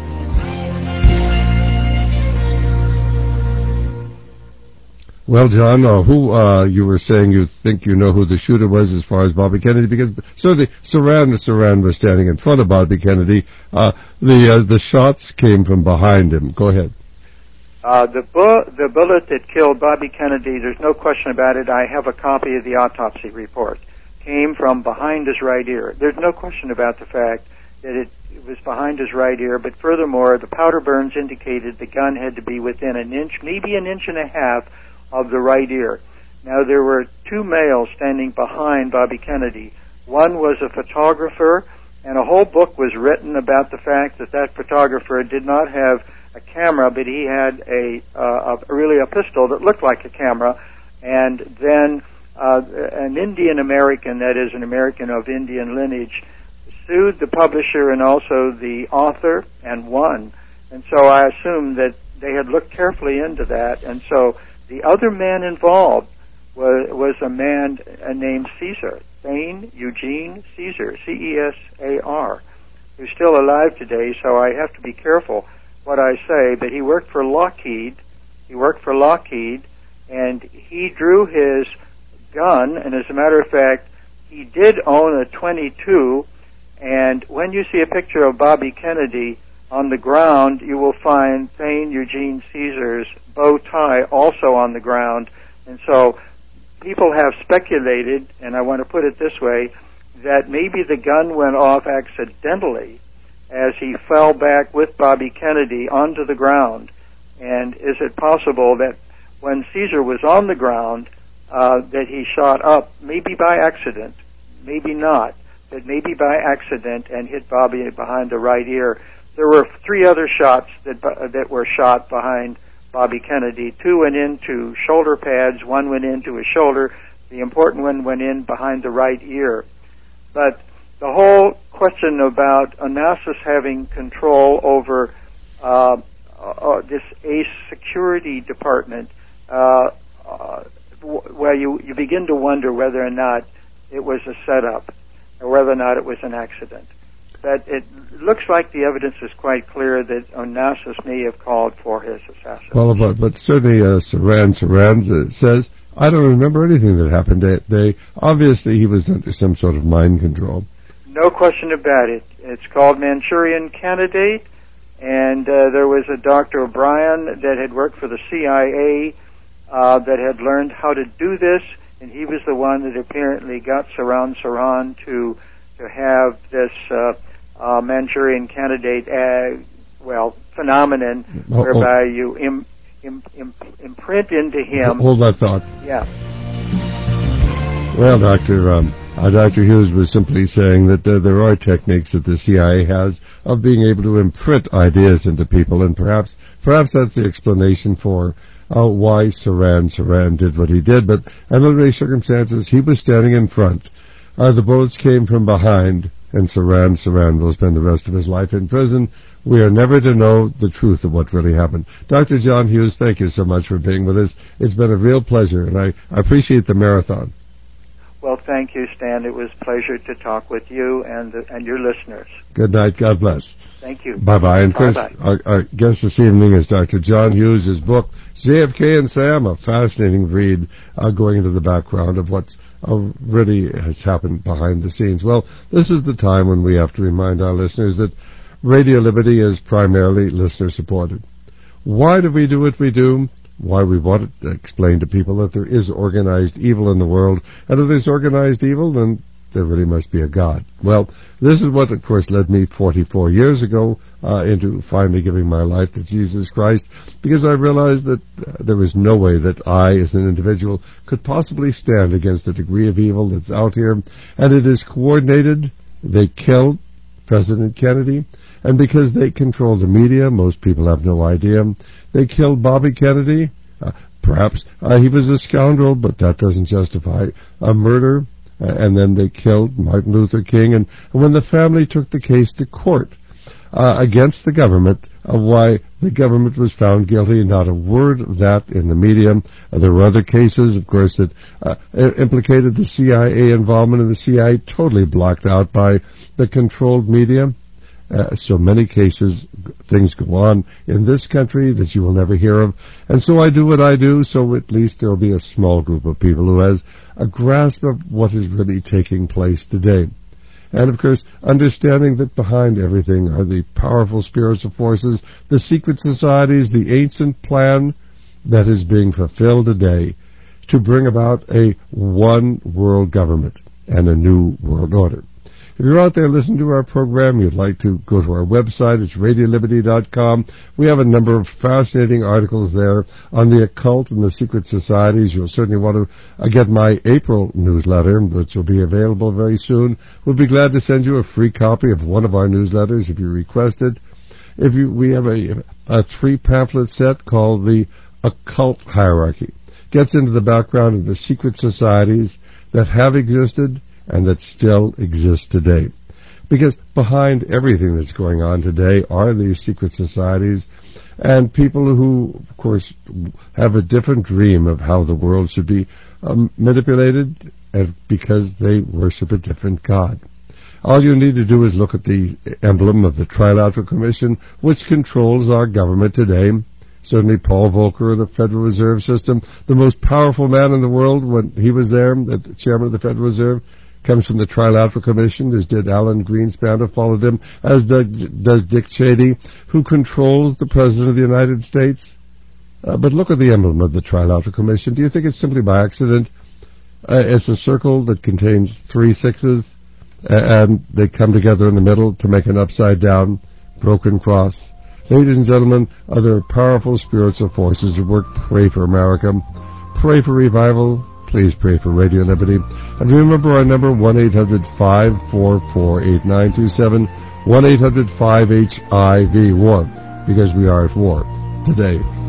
Well, John, uh, who uh, you were saying you think you know who the shooter was as far as Bobby Kennedy, because certainly Saran, Saran was standing in front of Bobby Kennedy. Uh, the uh, the shots came from behind him. Go ahead. Uh, the, bu- the bullet that killed Bobby Kennedy, there's no question about it. I have a copy of the autopsy report. Came from behind his right ear. There's no question about the fact that it, it was behind his right ear, but furthermore, the powder burns indicated the gun had to be within an inch, maybe an inch and a half of the right ear. Now, there were two males standing behind Bobby Kennedy. One was a photographer, and a whole book was written about the fact that that photographer did not have a camera, but he had a, uh, a really a pistol that looked like a camera. And then uh, an Indian American, that is an American of Indian lineage, sued the publisher and also the author and won. And so I assume that they had looked carefully into that. And so the other man involved was, was a man named Caesar, Thane Eugene Caesar, C E S A R, who's still alive today, so I have to be careful what I say, but he worked for Lockheed. He worked for Lockheed, and he drew his gun, and as a matter of fact, he did own a twenty-two, and when you see a picture of Bobby Kennedy on the ground, you will find Thane Eugene Caesar's bow tie also on the ground. And so people have speculated, and I want to put it this way, that maybe the gun went off accidentally as he fell back with Bobby Kennedy onto the ground. And is it possible that when Caesar was on the ground, uh, that he shot up, maybe by accident, maybe not, but maybe by accident, and hit Bobby behind the right ear? There were three other shots that uh, that were shot behind Bobby Kennedy. Two went into shoulder pads, one went into his shoulder. The important one went in behind the right ear. But the whole question about Onassis having control over uh, uh, this Ace security department, uh, uh, well, you, you begin to wonder whether or not it was a setup or whether or not it was an accident. But it looks like the evidence is quite clear that Onassis may have called for his assassination. Well, but, but certainly uh, Saran Saran uh, says, I don't remember anything that happened that day. Obviously, he was under some sort of mind control. No question about it. It's called Manchurian Candidate, and uh, there was a Doctor O'Brien that had worked for the C I A uh, that had learned how to do this, and he was the one that apparently got Saran Saran to to have this uh, uh, Manchurian Candidate, uh, well, phenomenon oh, whereby oh. you im, im, im, imprint into him. Hold that thought. Yeah. Well, Doctor Um, uh, Doctor Hughes was simply saying that uh, there are techniques that the C I A has of being able to imprint ideas into people, and perhaps perhaps that's the explanation for uh, why Saran Saran did what he did. But under these circumstances, he was standing in front. Uh, the bullets came from behind, and Saran Saran will spend the rest of his life in prison. We are never to know the truth of what really happened. Doctor John Hughes, thank you so much for being with us. It's been a real pleasure, and I, I appreciate the marathon. Well, thank you, Stan. It was a pleasure to talk with you and uh, and your listeners. Good night. God bless. Thank you. Bye-bye. And Chris, Bye-bye. Our, our guest this evening is Doctor John Hughes. His book, J F K and Sam, a fascinating read, uh, going into the background of what's uh, really has happened behind the scenes. Well, this is the time when we have to remind our listeners that Radio Liberty is primarily listener-supported. Why do we do what we do? Why we want to explain to people that there is organized evil in the world, and if there's organized evil, then there really must be a God. Well, this is what, of course, led me forty-four years ago uh, into finally giving my life to Jesus Christ, because I realized that uh, there was no way that I, as an individual, could possibly stand against the degree of evil that's out here, and it is coordinated. They killed President Kennedy, and because they control the media, most people have no idea. They killed Bobby Kennedy. Uh, perhaps uh, he was a scoundrel, but that doesn't justify a murder. Uh, and then they killed Martin Luther King. And, and when the family took the case to court uh, against the government, uh, why the government was found guilty, not a word of that in the media. Uh, there were other cases, of course, that uh, implicated the C I A involvement, and the C I A totally blocked out by the controlled media. Uh, so many cases, things go on in this country that you will never hear of. And so I do what I do, so at least there will be a small group of people who has a grasp of what is really taking place today. And, of course, understanding that behind everything are the powerful spiritual forces, the secret societies, the ancient plan that is being fulfilled today to bring about a one world government and a new world order. If you're out there listening to our program, you'd like to go to our website. It's radio liberty dot com. We have a number of fascinating articles there on the occult and the secret societies. You'll certainly want to uh, get my April newsletter, which will be available very soon. We'll be glad to send you a free copy of one of our newsletters if you request it. If you, we have a, a three-pamphlet set called The Occult Hierarchy. Gets into the background of the secret societies that have existed and that still exist today. Because behind everything that's going on today are these secret societies and people who, of course, have a different dream of how the world should be um, manipulated and because they worship a different God. All you need to do is look at the emblem of the Trilateral Commission, which controls our government today. Certainly Paul Volcker of the Federal Reserve System, the most powerful man in the world when he was there, the chairman of the Federal Reserve, comes from the Trilateral Commission, as did Alan Greenspan, who followed him, as does Dick Cheney, who controls the President of the United States. Uh, but look at the emblem of the Trilateral Commission. Do you think it's simply by accident? Uh, it's a circle that contains three sixes, and they come together in the middle to make an upside-down, broken cross. Ladies and gentlemen, other powerful spiritual forces at work. Pray for America. Pray for revival. Please pray for Radio Liberty. And remember our number, one eight hundred five four four eight nine two seven, one eight hundred five H I V, war, because we are at war today.